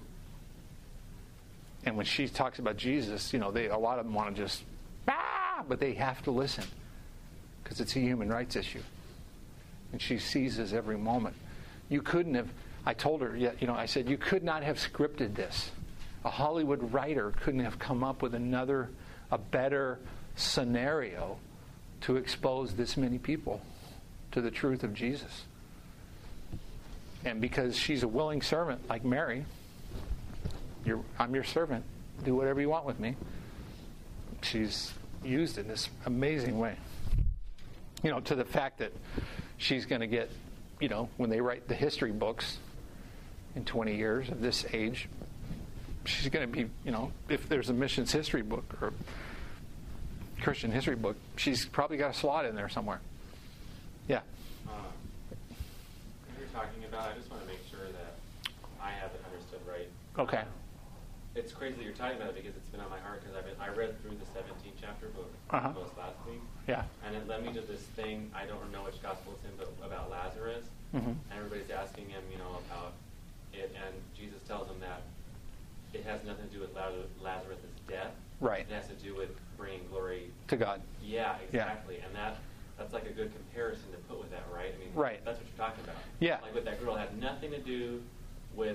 And when she talks about Jesus, a lot of them want to just, but they have to listen because it's a human rights issue. And she seizes every moment. You couldn't have, I told her, I said, you could not have scripted this. A Hollywood writer couldn't have come up with a better scenario to expose this many people to the truth of Jesus. And because she's a willing servant like Mary, I'm your servant, do whatever you want with me, she's used in this amazing way. To the fact that she's going to get, when they write the history books in 20 years of this age, she's going to be, if there's a missions history book or Christian history book, she's probably got a slot in there somewhere. Yeah. You're talking about, I just want to make sure that I have it understood right. Okay. It's crazy that you're talking about it because it's been on my heart because I read through the 17th chapter book most last week. Yeah. And it led me to this thing, I don't know which gospel it's in, but about Lazarus. Mm-hmm. And everybody's asking him, about it, and Jesus tells him that it has nothing to do with Lazarus' death. Right. It has to do with bringing glory to God. Yeah, exactly. Yeah. And that's like a good comparison to put with that, right? I mean, right. That's what you're talking about. Yeah. Like with that girl, had nothing to do with,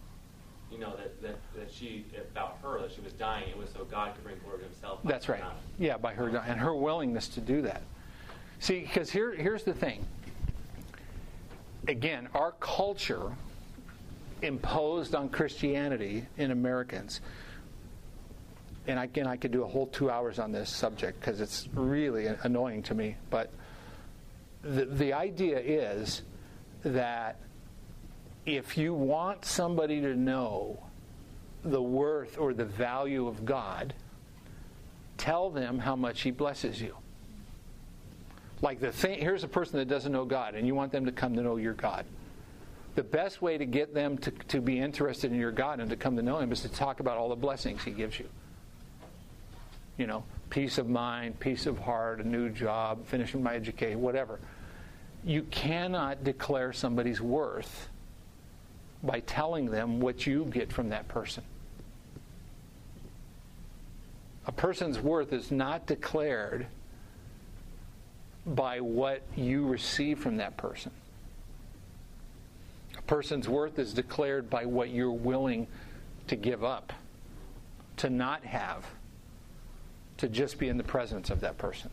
that she, about her, that she was dying. It was so God could bring glory to himself. That's right. Yeah, by her dying. And her willingness to do that. See, because here's the thing. Again, our culture imposed on Christianity in Americans, and again, I could do a whole 2 hours on this subject because it's really annoying to me, but the idea is that if you want somebody to know the worth or the value of God, tell them how much He blesses you. Like here's a person that doesn't know God, and you want them to come to know your God. The best way to get them to be interested in your God and to come to know Him is to talk about all the blessings He gives you. Peace of mind, peace of heart, a new job, finishing my education, whatever. You cannot declare somebody's worth by telling them what you get from that person. A person's worth is not declared by what you receive from that person. A person's worth is declared by what you're willing to give up, to not have, to just be in the presence of that person.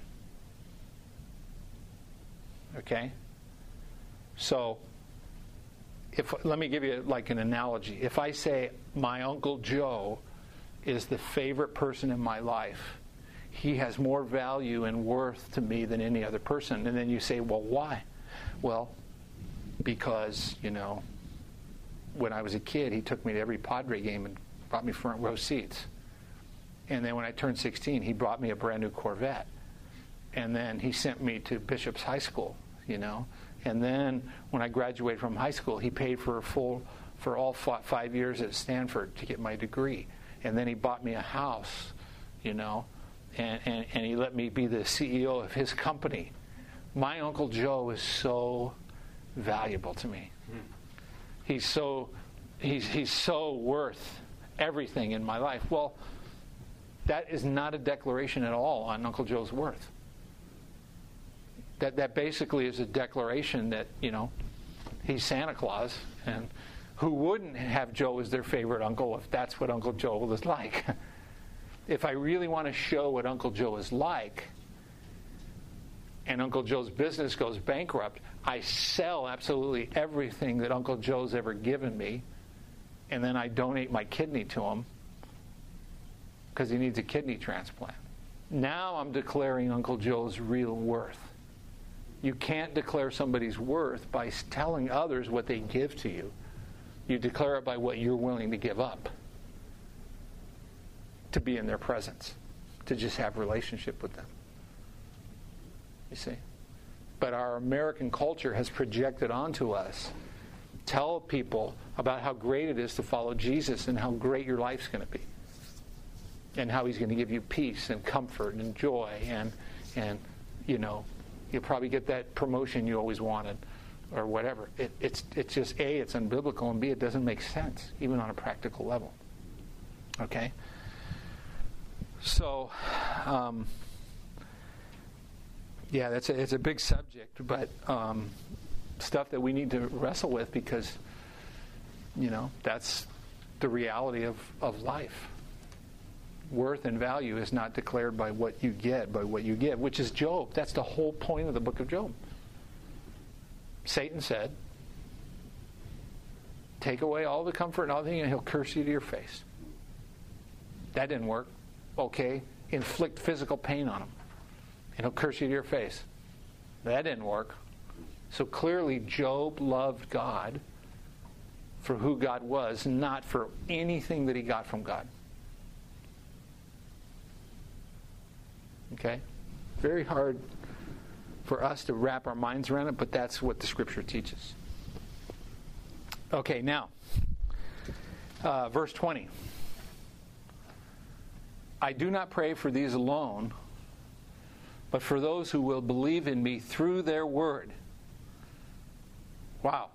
Okay? So, let me give you like an analogy. If I say my Uncle Joe is the favorite person in my life, he has more value and worth to me than any other person, and then you say, well, why? Well, because, when I was a kid, he took me to every Padre game and brought me front row seats. And then when I turned 16, he brought me a brand new Corvette. And then he sent me to Bishop's High School, And then when I graduated from high school, he paid for all 5 years at Stanford to get my degree. And then he bought me a house, and he let me be the CEO of his company. My Uncle Joe is so valuable to me. He's so worth everything in my life. Well, that is not a declaration at all on Uncle Joe's worth. That basically is a declaration that, he's Santa Claus, and who wouldn't have Joe as their favorite uncle if that's what Uncle Joe was like? If I really want to show what Uncle Joe is like, and Uncle Joe's business goes bankrupt, I sell absolutely everything that Uncle Joe's ever given me, and then I donate my kidney to him because he needs a kidney transplant. Now I'm declaring Uncle Joe's real worth. You can't declare somebody's worth by telling others what they give to you. You declare it by what you're willing to give up to be in their presence, to just have a relationship with them. You see? But our American culture has projected onto us, tell people about how great it is to follow Jesus and how great your life's going to be. And how he's going to give you peace and comfort and joy and you'll probably get that promotion you always wanted or whatever. It's just A, it's unbiblical, and B, it doesn't make sense, even on a practical level. Okay? So, it's a big subject, but stuff that we need to wrestle with because, that's the reality of life. Worth and value is not declared by what you get, by what you give, which is Job. That's the whole point of the book of Job. Satan said, take away all the comfort and all the things, and he'll curse you to your face. That didn't work. Okay, inflict physical pain on him, and he'll curse you to your face. That didn't work. So clearly Job loved God for who God was, not for anything that he got from God. Okay? Very hard for us to wrap our minds around it, but that's what the Scripture teaches. Okay, now, verse 20. I do not pray for these alone, but for those who will believe in me through their word. Wow.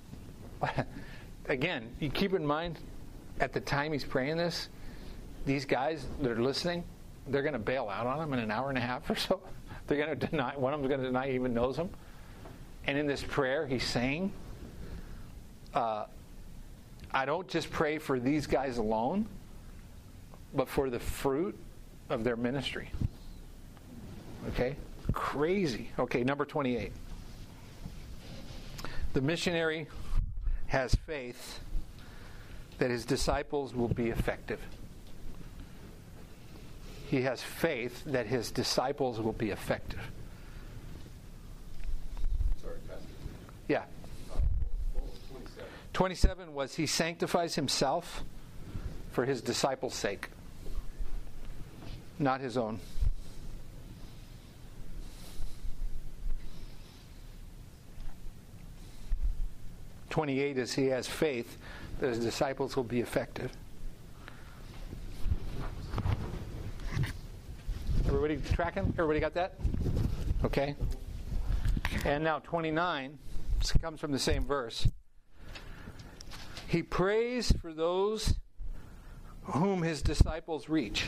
Again, you keep in mind, at the time he's praying this, these guys that are listening, they're going to bail out on him in an hour and a half or so. They're going to deny, one of them's going to deny he even knows him. And in this prayer, he's saying, I don't just pray for these guys alone, but for the fruit of their ministry. Okay? Crazy. Okay, number 28. The missionary has faith that his disciples will be effective. He has faith that his disciples will be effective. Sorry, Pastor. Yeah. What was 27? 27 was he sanctifies himself for his disciples' sake, not his own. (28) is he has faith that his disciples will be effective. Everybody tracking? Everybody got that? Okay. And now 29 comes from the same verse. He prays for those whom his disciples reach.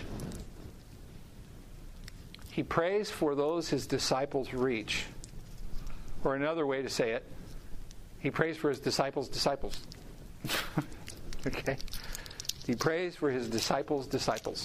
He prays for those his disciples reach. Or another way to say it, he prays for his disciples' disciples. Okay? He prays for his disciples' disciples.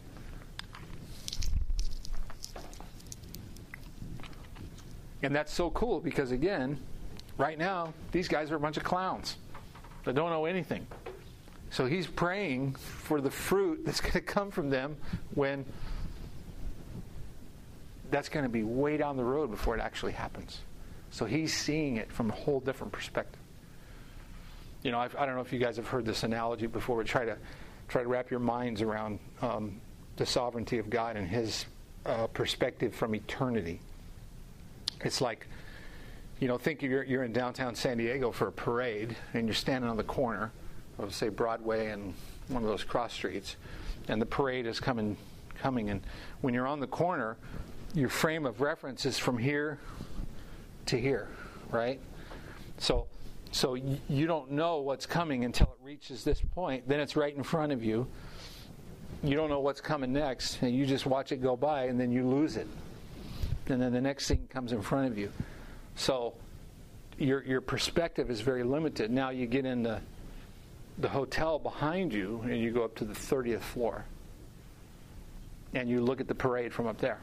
And that's so cool because, again, right now, these guys are a bunch of clowns that don't know anything. So he's praying for the fruit that's going to come from them when that's going to be way down the road before it actually happens. So he's seeing it from a whole different perspective. You know, I don't know if you guys have heard this analogy before, but try to wrap your minds around the sovereignty of God and his perspective from eternity. It's like, you know, think you're in downtown San Diego for a parade, and you're standing on the corner of, say, Broadway and one of those cross streets, and the parade is coming, and when you're on the corner, your frame of reference is from here to here, right? So you don't know what's coming until it reaches this point. Then it's right in front of you. You don't know what's coming next, and you just watch it go by, and then you lose it. And then the next thing comes in front of you. So your perspective is very limited. Now you get in the hotel behind you, and you go up to the 30th floor, and you look at the parade from up there.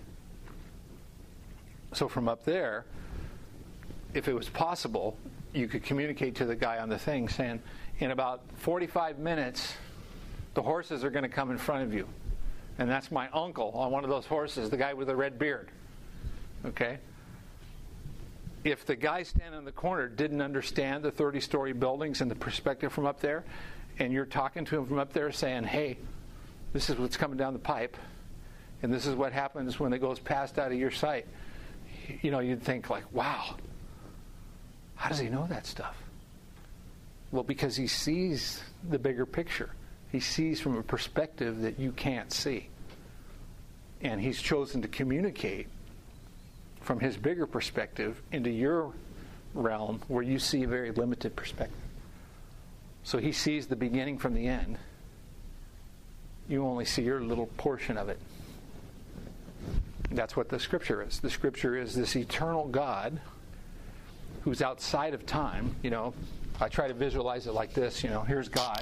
So from up there, if it was possible, you could communicate to the guy on the thing saying, in about 45 minutes, the horses are going to come in front of you. And that's my uncle on one of those horses, the guy with the red beard. Okay? If the guy standing in the corner didn't understand the 30-story buildings and the perspective from up there, and you're talking to him from up there saying, hey, this is what's coming down the pipe, and this is what happens when it goes past out of your sight, you know, you'd think like, wow, how does he know that stuff? Well, because he sees the bigger picture. He sees from a perspective that you can't see. And he's chosen to communicate from his bigger perspective into your realm where you see a very limited perspective. So he sees the beginning from the end. You only see your little portion of it. That's what the Scripture is. The Scripture is this eternal God who's outside of time. You know, I try to visualize it like this. You know, here's God.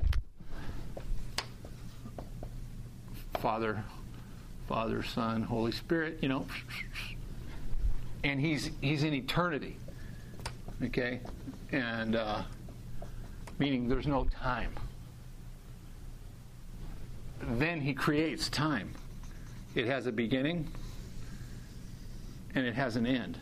Father, Son, Holy Spirit, you know. And he's in eternity. Okay? And meaning there's no time. Then he creates time. It has a beginning and it has an end.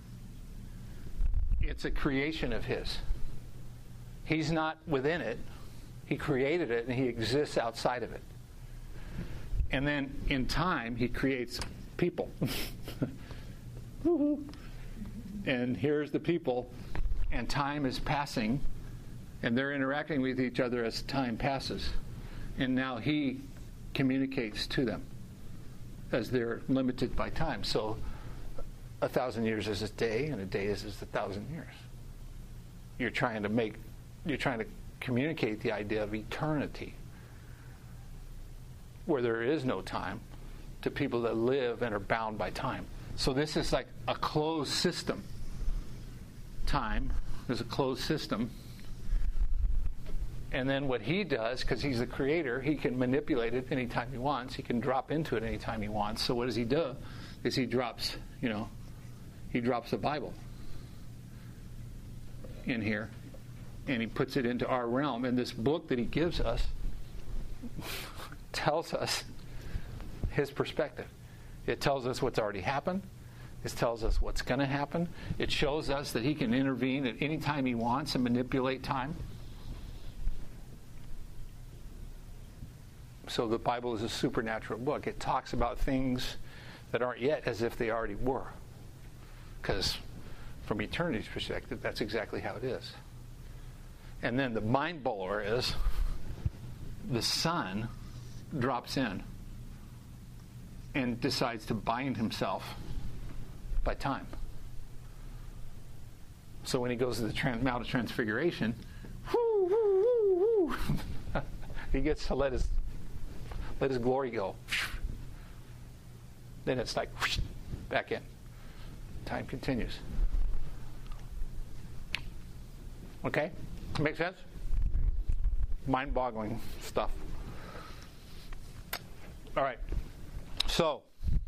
It's a creation of his. He's not within it. He created it and he exists outside of it. And then in time, he creates people. And here's the people, and time is passing, and they're interacting with each other as time passes. And now he communicates to them as they're limited by time. So 1,000 years is a day, and a day is 1,000 years. You're trying to communicate the idea of eternity, where there is no time, to people that live and are bound by time. So this is like a closed system. Time is a closed system. And then what he does, because he's the creator, he can manipulate it anytime he wants. He can drop into it anytime he wants. So what does he do? Is he drops the Bible in here, and he puts it into our realm. And this book that he gives us tells us his perspective. It tells us what's already happened. It tells us what's going to happen. It shows us that he can intervene at any time he wants and manipulate time. So the Bible is a supernatural book. It talks about things that aren't yet as if they already were. Because from eternity's perspective, that's exactly how it is. And then the mind blower is the Son drops in and decides to bind himself by time. So when he goes to the Mount of Transfiguration, he gets to let his glory go. Then it's like back in. Time continues. Okay? Make sense? Mind-boggling stuff. All right. So,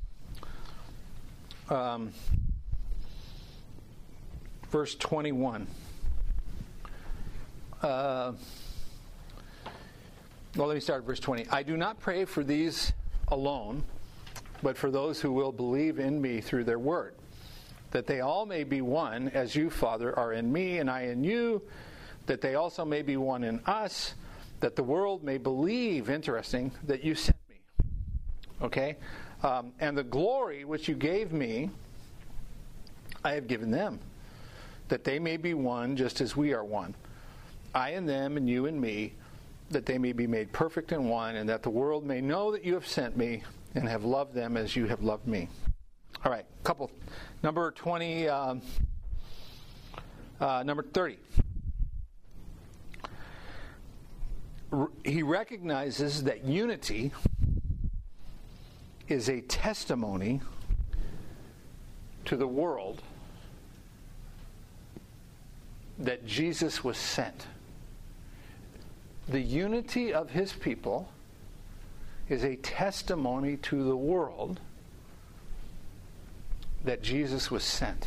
verse 21. Well, let me start at verse 20. I do not pray for these alone, but for those who will believe in me through their word, that they all may be one, as you, Father, are in me and I in you, that they also may be one in us, that the world may believe," interesting, "that you sent me." Okay? "And the glory which you gave me, I have given them, that they may be one just as we are one. I and them and you and me, that they may be made perfect in one, and that the world may know that you have sent me and have loved them as you have loved me." All right, number 20, number 30. He recognizes that unity is a testimony to the world that Jesus was sent. The unity of his people is a testimony to the world that Jesus was sent.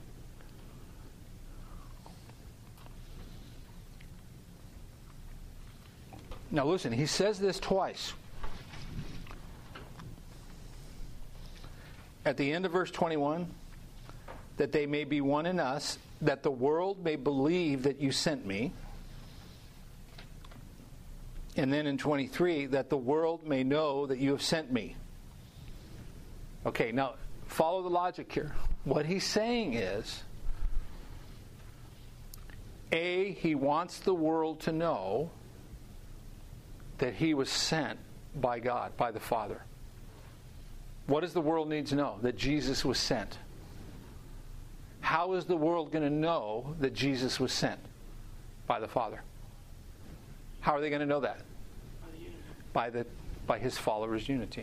Now listen, he says this twice. At the end of verse 21, that they may be one in us, that the world may believe that you sent me. And then in 23, that the world may know that you have sent me. Okay, now follow the logic here. What he's saying is, A, he wants the world to know that he was sent by God, by the Father. What does the world need to know? That Jesus was sent. How is the world going to know that Jesus was sent? By the Father. How are they going to know that? By his followers' unity.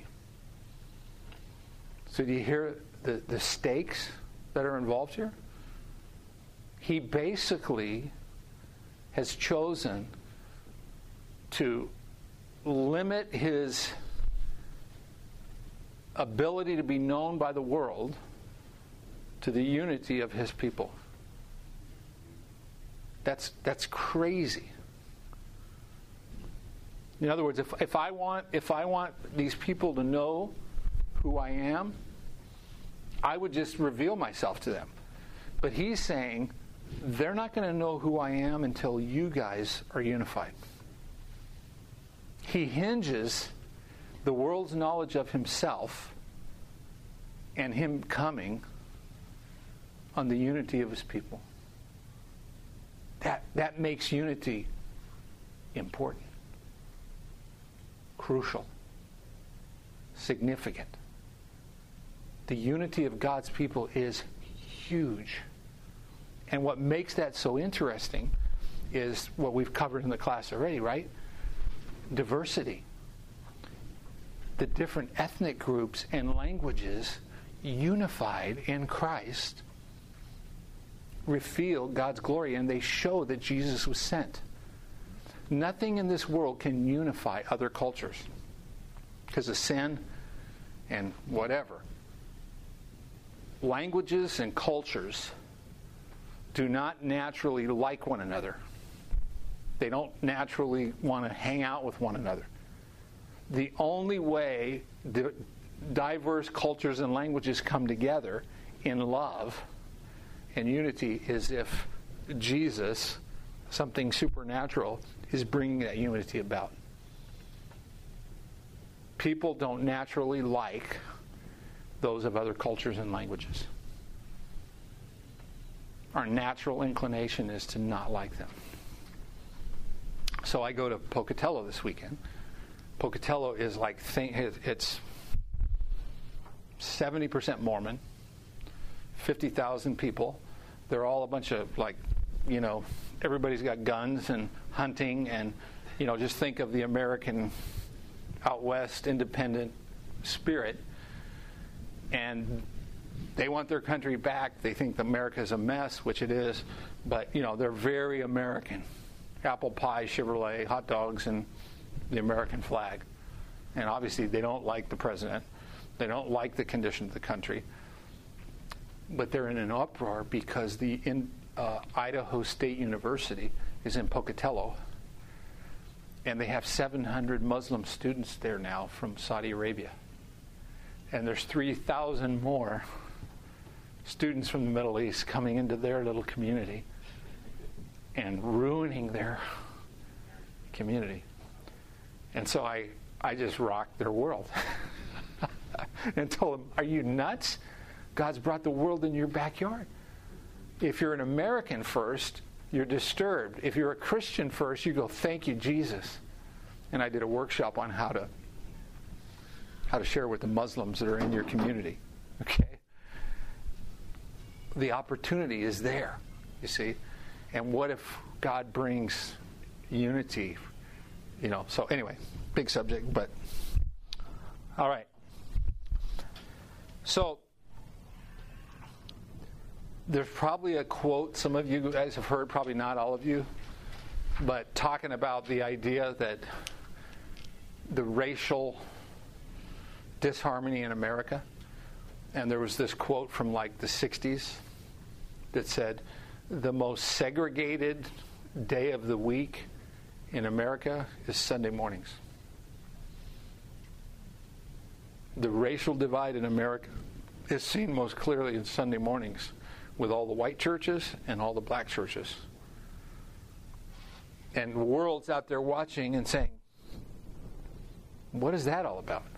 So do you hear the stakes that are involved here? He basically has chosen to limit his ability to be known by the world to the unity of his people. That's crazy. In other words, if I want these people to know who I am, I would just reveal myself to them. But he's saying they're not going to know who I am until you guys are unified. He hinges the world's knowledge of himself and him coming on the unity of his people. That makes unity important, crucial, significant. The unity of God's people is huge. And what makes that so interesting is what we've covered in the class already, right? Diversity. The different ethnic groups and languages unified in Christ reveal God's glory, and they show that Jesus was sent. Nothing in this world can unify other cultures because of sin and whatever. Languages and cultures do not naturally like one another. They don't naturally want to hang out with one another. The only way diverse cultures and languages come together in love and unity is if Jesus, something supernatural, is bringing that unity about. People don't naturally like those of other cultures and languages. Our natural inclination is to not like them. So I go to Pocatello this weekend. Pocatello is like, it's 70% Mormon, 50,000 people. They're all a bunch of everybody's got guns and hunting and, just think of the American out west independent spirit. And they want their country back. They think America is a mess, which it is. But, they're very American. Apple pie, Chevrolet, hot dogs, and the American flag. And obviously they don't like the president. They don't like the condition of the country. But they're in an uproar because the Idaho State University is in Pocatello. And they have 700 Muslim students there now from Saudi Arabia. And there's 3,000 more students from the Middle East coming into their little community and ruining their community. And so I just rocked their world and told them, are you nuts? God's brought the world into your backyard. If you're an American first, you're disturbed. If you're a Christian first, you go, thank you, Jesus. And I did a workshop on how to share with the Muslims that are in your community. Okay? The opportunity is there, you see. And what if God brings unity? So anyway, big subject, but all right. So there's probably a quote some of you guys have heard, probably not all of you, but talking about the idea that the racial disharmony in America. And there was this quote from like the 60s that said, the most segregated day of the week in America is Sunday mornings. The racial divide in America is seen most clearly in Sunday mornings with all the white churches and all the black churches. And the world's out there watching and saying, what is that all about?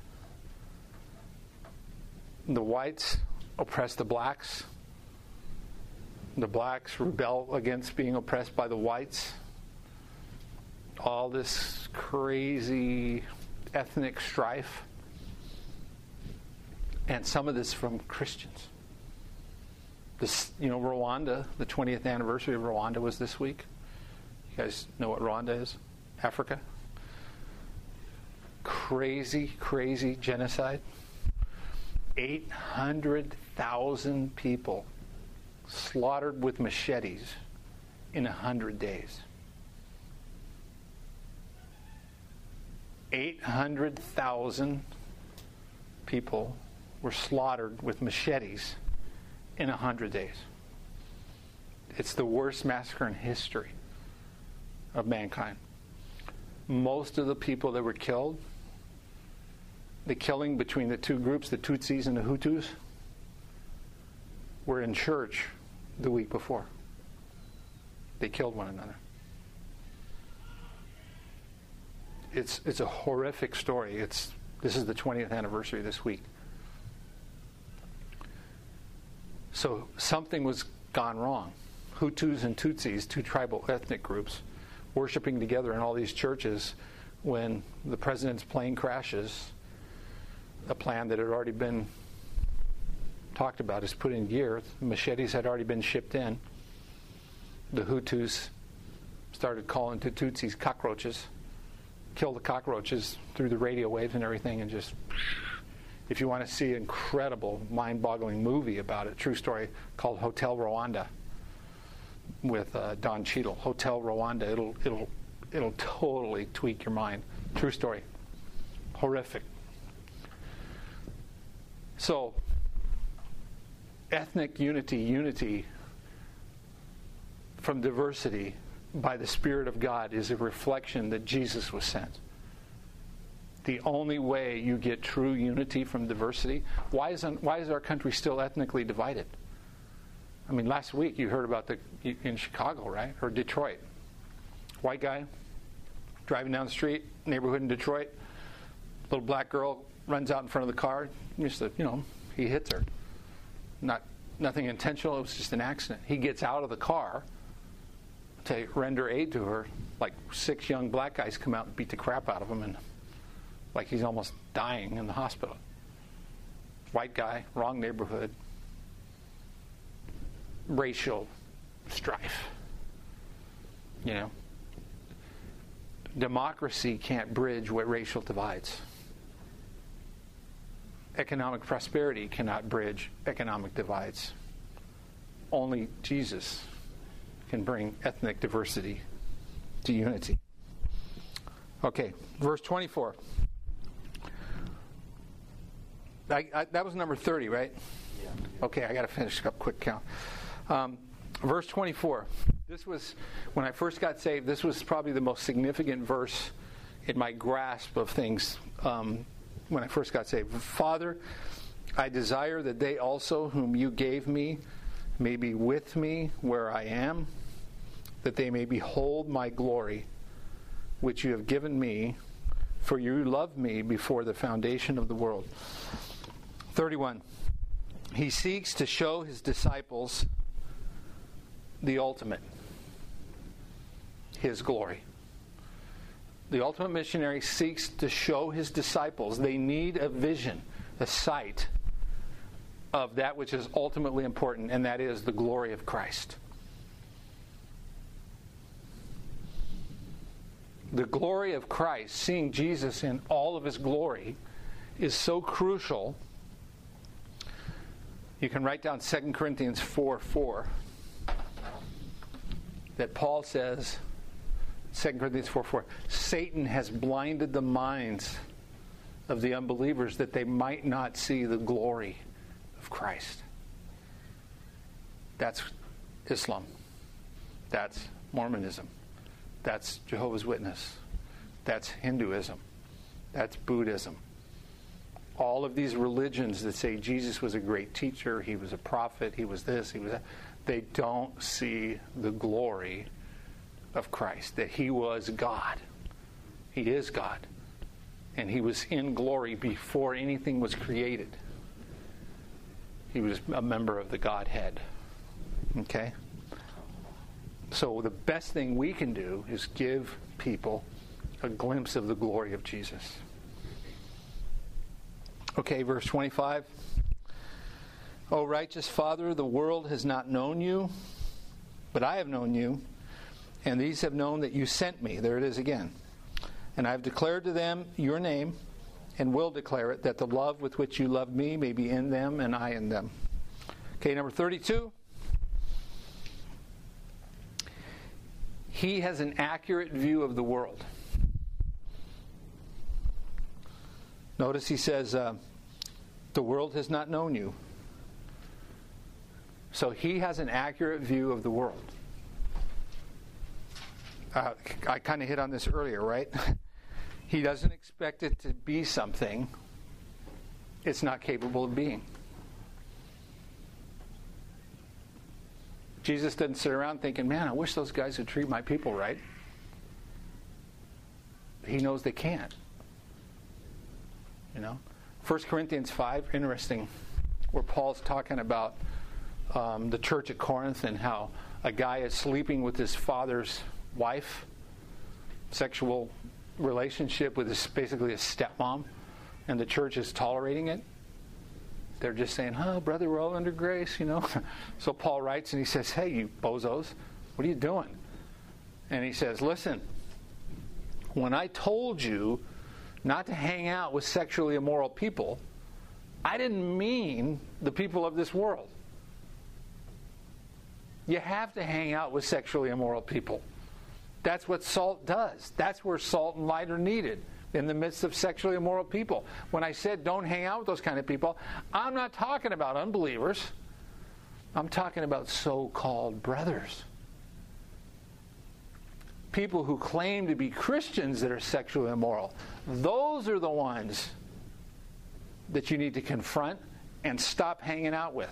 The whites oppress the blacks. The blacks rebel against being oppressed by the whites. All this crazy ethnic strife. And some of this from Christians. This, Rwanda, the 20th anniversary of Rwanda was this week. You guys know what Rwanda is? Africa. Crazy, crazy genocide. 800,000 people slaughtered with machetes in 100 days. 800,000 people were slaughtered with machetes in 100 days. It's the worst massacre in history of mankind. Most of the people that were killed, the killing between the two groups, the Tutsis and the Hutus, were in church the week before. They killed one another. It's a horrific story. This is the 20th anniversary this week. So something was gone wrong. Hutus and Tutsis, two tribal ethnic groups, worshiping together in all these churches when the president's plane crashes. A plan that had already been talked about is put in gear. The machetes had already been shipped in. The Hutus started calling the Tutsis cockroaches, killed the cockroaches through the radio waves and everything, and just, if you want to see an incredible, mind-boggling movie about it, true story, called Hotel Rwanda with Don Cheadle. Hotel Rwanda, it'll totally tweak your mind. True story. Horrific. So, ethnic unity from diversity by the Spirit of God is a reflection that Jesus was sent. The only way you get true unity from diversity, why is our country still ethnically divided? I mean, last week you heard about in Chicago, right? Or Detroit. White guy driving down the street, neighborhood in Detroit, little black girl runs out in front of the car. He hits her. Nothing intentional. It was just an accident. He gets out of the car to render aid to her. Like 6 young black guys come out and beat the crap out of him, and like he's almost dying in the hospital. White guy, wrong neighborhood. Racial strife. Democracy can't bridge what racial divides. Economic prosperity cannot bridge economic divides. Only Jesus can bring ethnic diversity to unity. Okay, verse 24. That was number 30, right? Yeah. Okay, I got to finish up quick count. Verse 24. This was, when I first got saved, this was probably the most significant verse in my grasp of things when I first got saved. Father, I desire that they also whom you gave me may be with me where I am, that they may behold my glory, which you have given me, for you loved me before the foundation of the world. 31. He seeks to show his disciples the ultimate, his glory. The ultimate missionary seeks to show his disciples they need a vision, a sight of that which is ultimately important, and that is the glory of Christ. The glory of Christ, seeing Jesus in all of his glory, is so crucial. You can write down 2 Corinthians 4:4 that Paul says, 2 Corinthians 4:4, Satan has blinded the minds of the unbelievers that they might not see the glory of Christ. That's Islam. That's Mormonism. That's Jehovah's Witness. That's Hinduism. That's Buddhism. All of these religions that say Jesus was a great teacher, he was a prophet, he was this, he was that, they don't see the glory of Christ, that he was God. He is God. And he was in glory before anything was created. He was a member of the Godhead. Okay? So the best thing we can do is give people a glimpse of the glory of Jesus. Okay, verse 25. O righteous Father, the world has not known you, but I have known you, and these have known that you sent me. There it is again. And I have declared to them your name, and will declare it, that the love with which you loved me may be in them and I in them. Okay, number 32. He has an accurate view of the world. Notice he says, the world has not known you. So he has an accurate view of the world. I kind of hit on this earlier, right? He doesn't expect it to be something it's not capable of being. Jesus doesn't sit around thinking, man, I wish those guys would treat my people right. He knows they can't. You know? 1 Corinthians 5, interesting, where Paul's talking about the church at Corinth and how a guy is sleeping with his father's wife, sexual relationship with basically his stepmom, and the church is tolerating it. They're just saying, oh, brother, we're all under grace, you know. So Paul writes and he says, hey, you bozos, what are you doing? And he says, listen, when I told you not to hang out with sexually immoral people, I didn't mean the people of this world. You have to hang out with sexually immoral people. That's what salt does. That's where salt and light are needed, in the midst of sexually immoral people. When I said don't hang out with those kind of people, I'm not talking about unbelievers. I'm talking about so-called brothers. People who claim to be Christians that are sexually immoral. Those are the ones that you need to confront and stop hanging out with.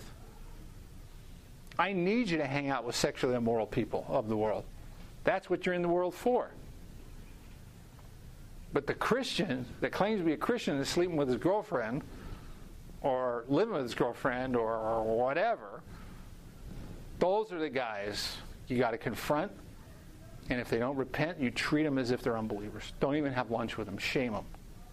I need you to hang out with sexually immoral people of the world. That's what you're in the world for. But the Christian that claims to be a Christian and is sleeping with his girlfriend or living with his girlfriend or whatever, those are the guys you got to confront. And if they don't repent, you treat them as if they're unbelievers. Don't even have lunch with them. Shame them.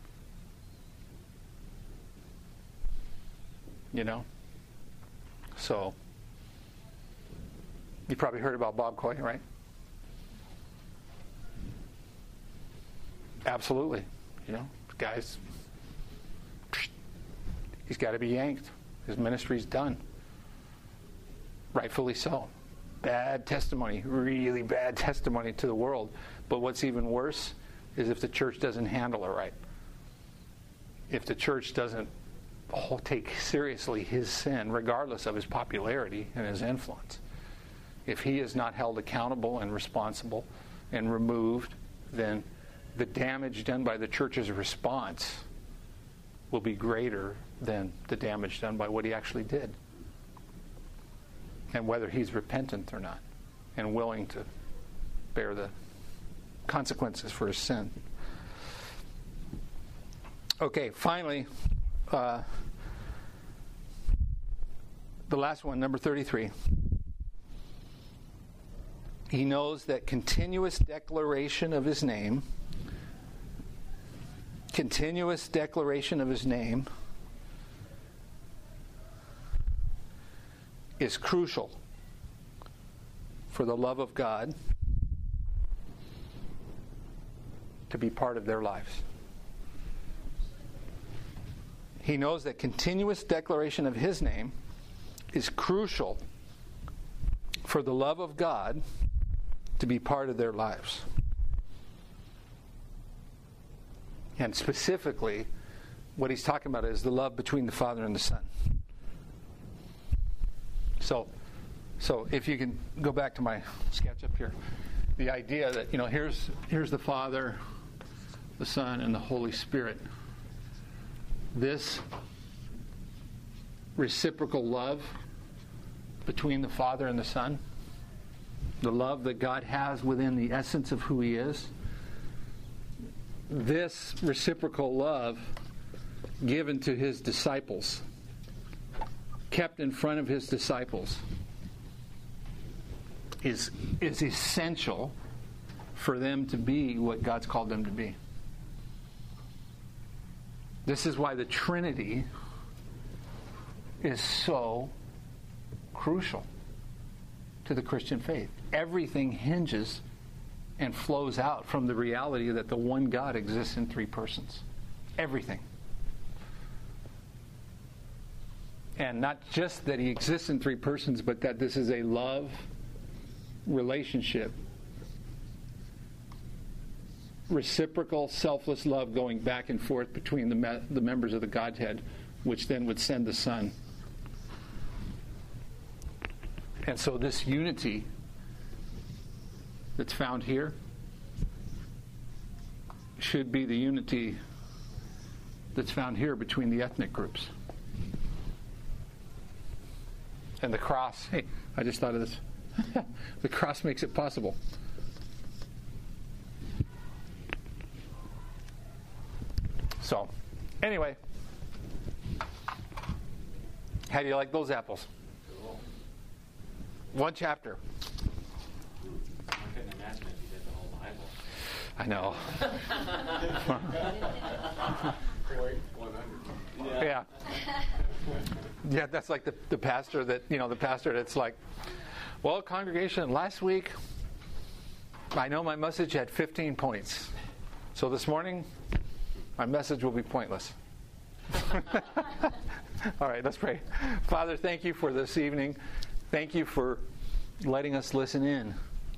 You know? So, you probably heard about Bob Coy, right? Absolutely. You know, guys, he's got to be yanked. His ministry's done. Rightfully so. Bad testimony, really bad testimony to the world. But what's even worse is if the church doesn't handle it right. If the church doesn't take seriously his sin, regardless of his popularity and his influence. If he is not held accountable and responsible and removed, then the damage done by the church's response will be greater than the damage done by what he actually did. And whether he's repentant or not and willing to bear the consequences for his sin. Okay, finally, the last one, number 33. He knows that continuous declaration of his name is crucial for the love of God to be part of their lives. He knows that continuous declaration of his name is crucial for the love of God to be part of their lives. And specifically, what he's talking about is the love between the Father and the Son. So if you can go back to my sketch up here, the idea that, here's the Father, the Son, and the Holy Spirit. This reciprocal love between the Father and the Son, the love that God has within the essence of who he is, this reciprocal love given to his disciples, kept in front of his disciples, is essential for them to be what God's called them to be. This is why the Trinity is so crucial to the Christian faith. Everything hinges and flows out from the reality that the one God exists in three persons. Everything. And not just that he exists in three persons, but that this is a love relationship. Reciprocal, selfless love going back and forth between the members of the Godhead, which then would send the Son. And so this unity that's found here should be the unity that's found here between the ethnic groups. And the cross, hey, I just thought of this. The cross makes it possible. So, anyway, how do you like those apples? Cool. One chapter. I couldn't imagine if you did the whole Bible. I know. 100. Yeah. Yeah, that's like the pastor that's like, well, congregation, last week, I know my message had 15 points. So this morning, my message will be pointless. All right, let's pray. Father, thank you for this evening. Thank you for letting us listen in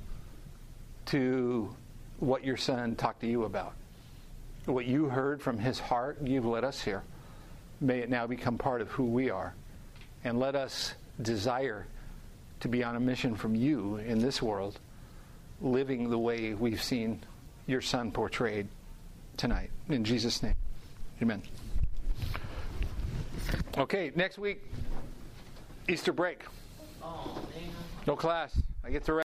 to what your Son talked to you about. What you heard from his heart, you've let us hear. May it now become part of who we are. And let us desire to be on a mission from you in this world, living the way we've seen your Son portrayed tonight. In Jesus' name, amen. Okay, next week, Easter break. Oh, man. No class. I get to rest.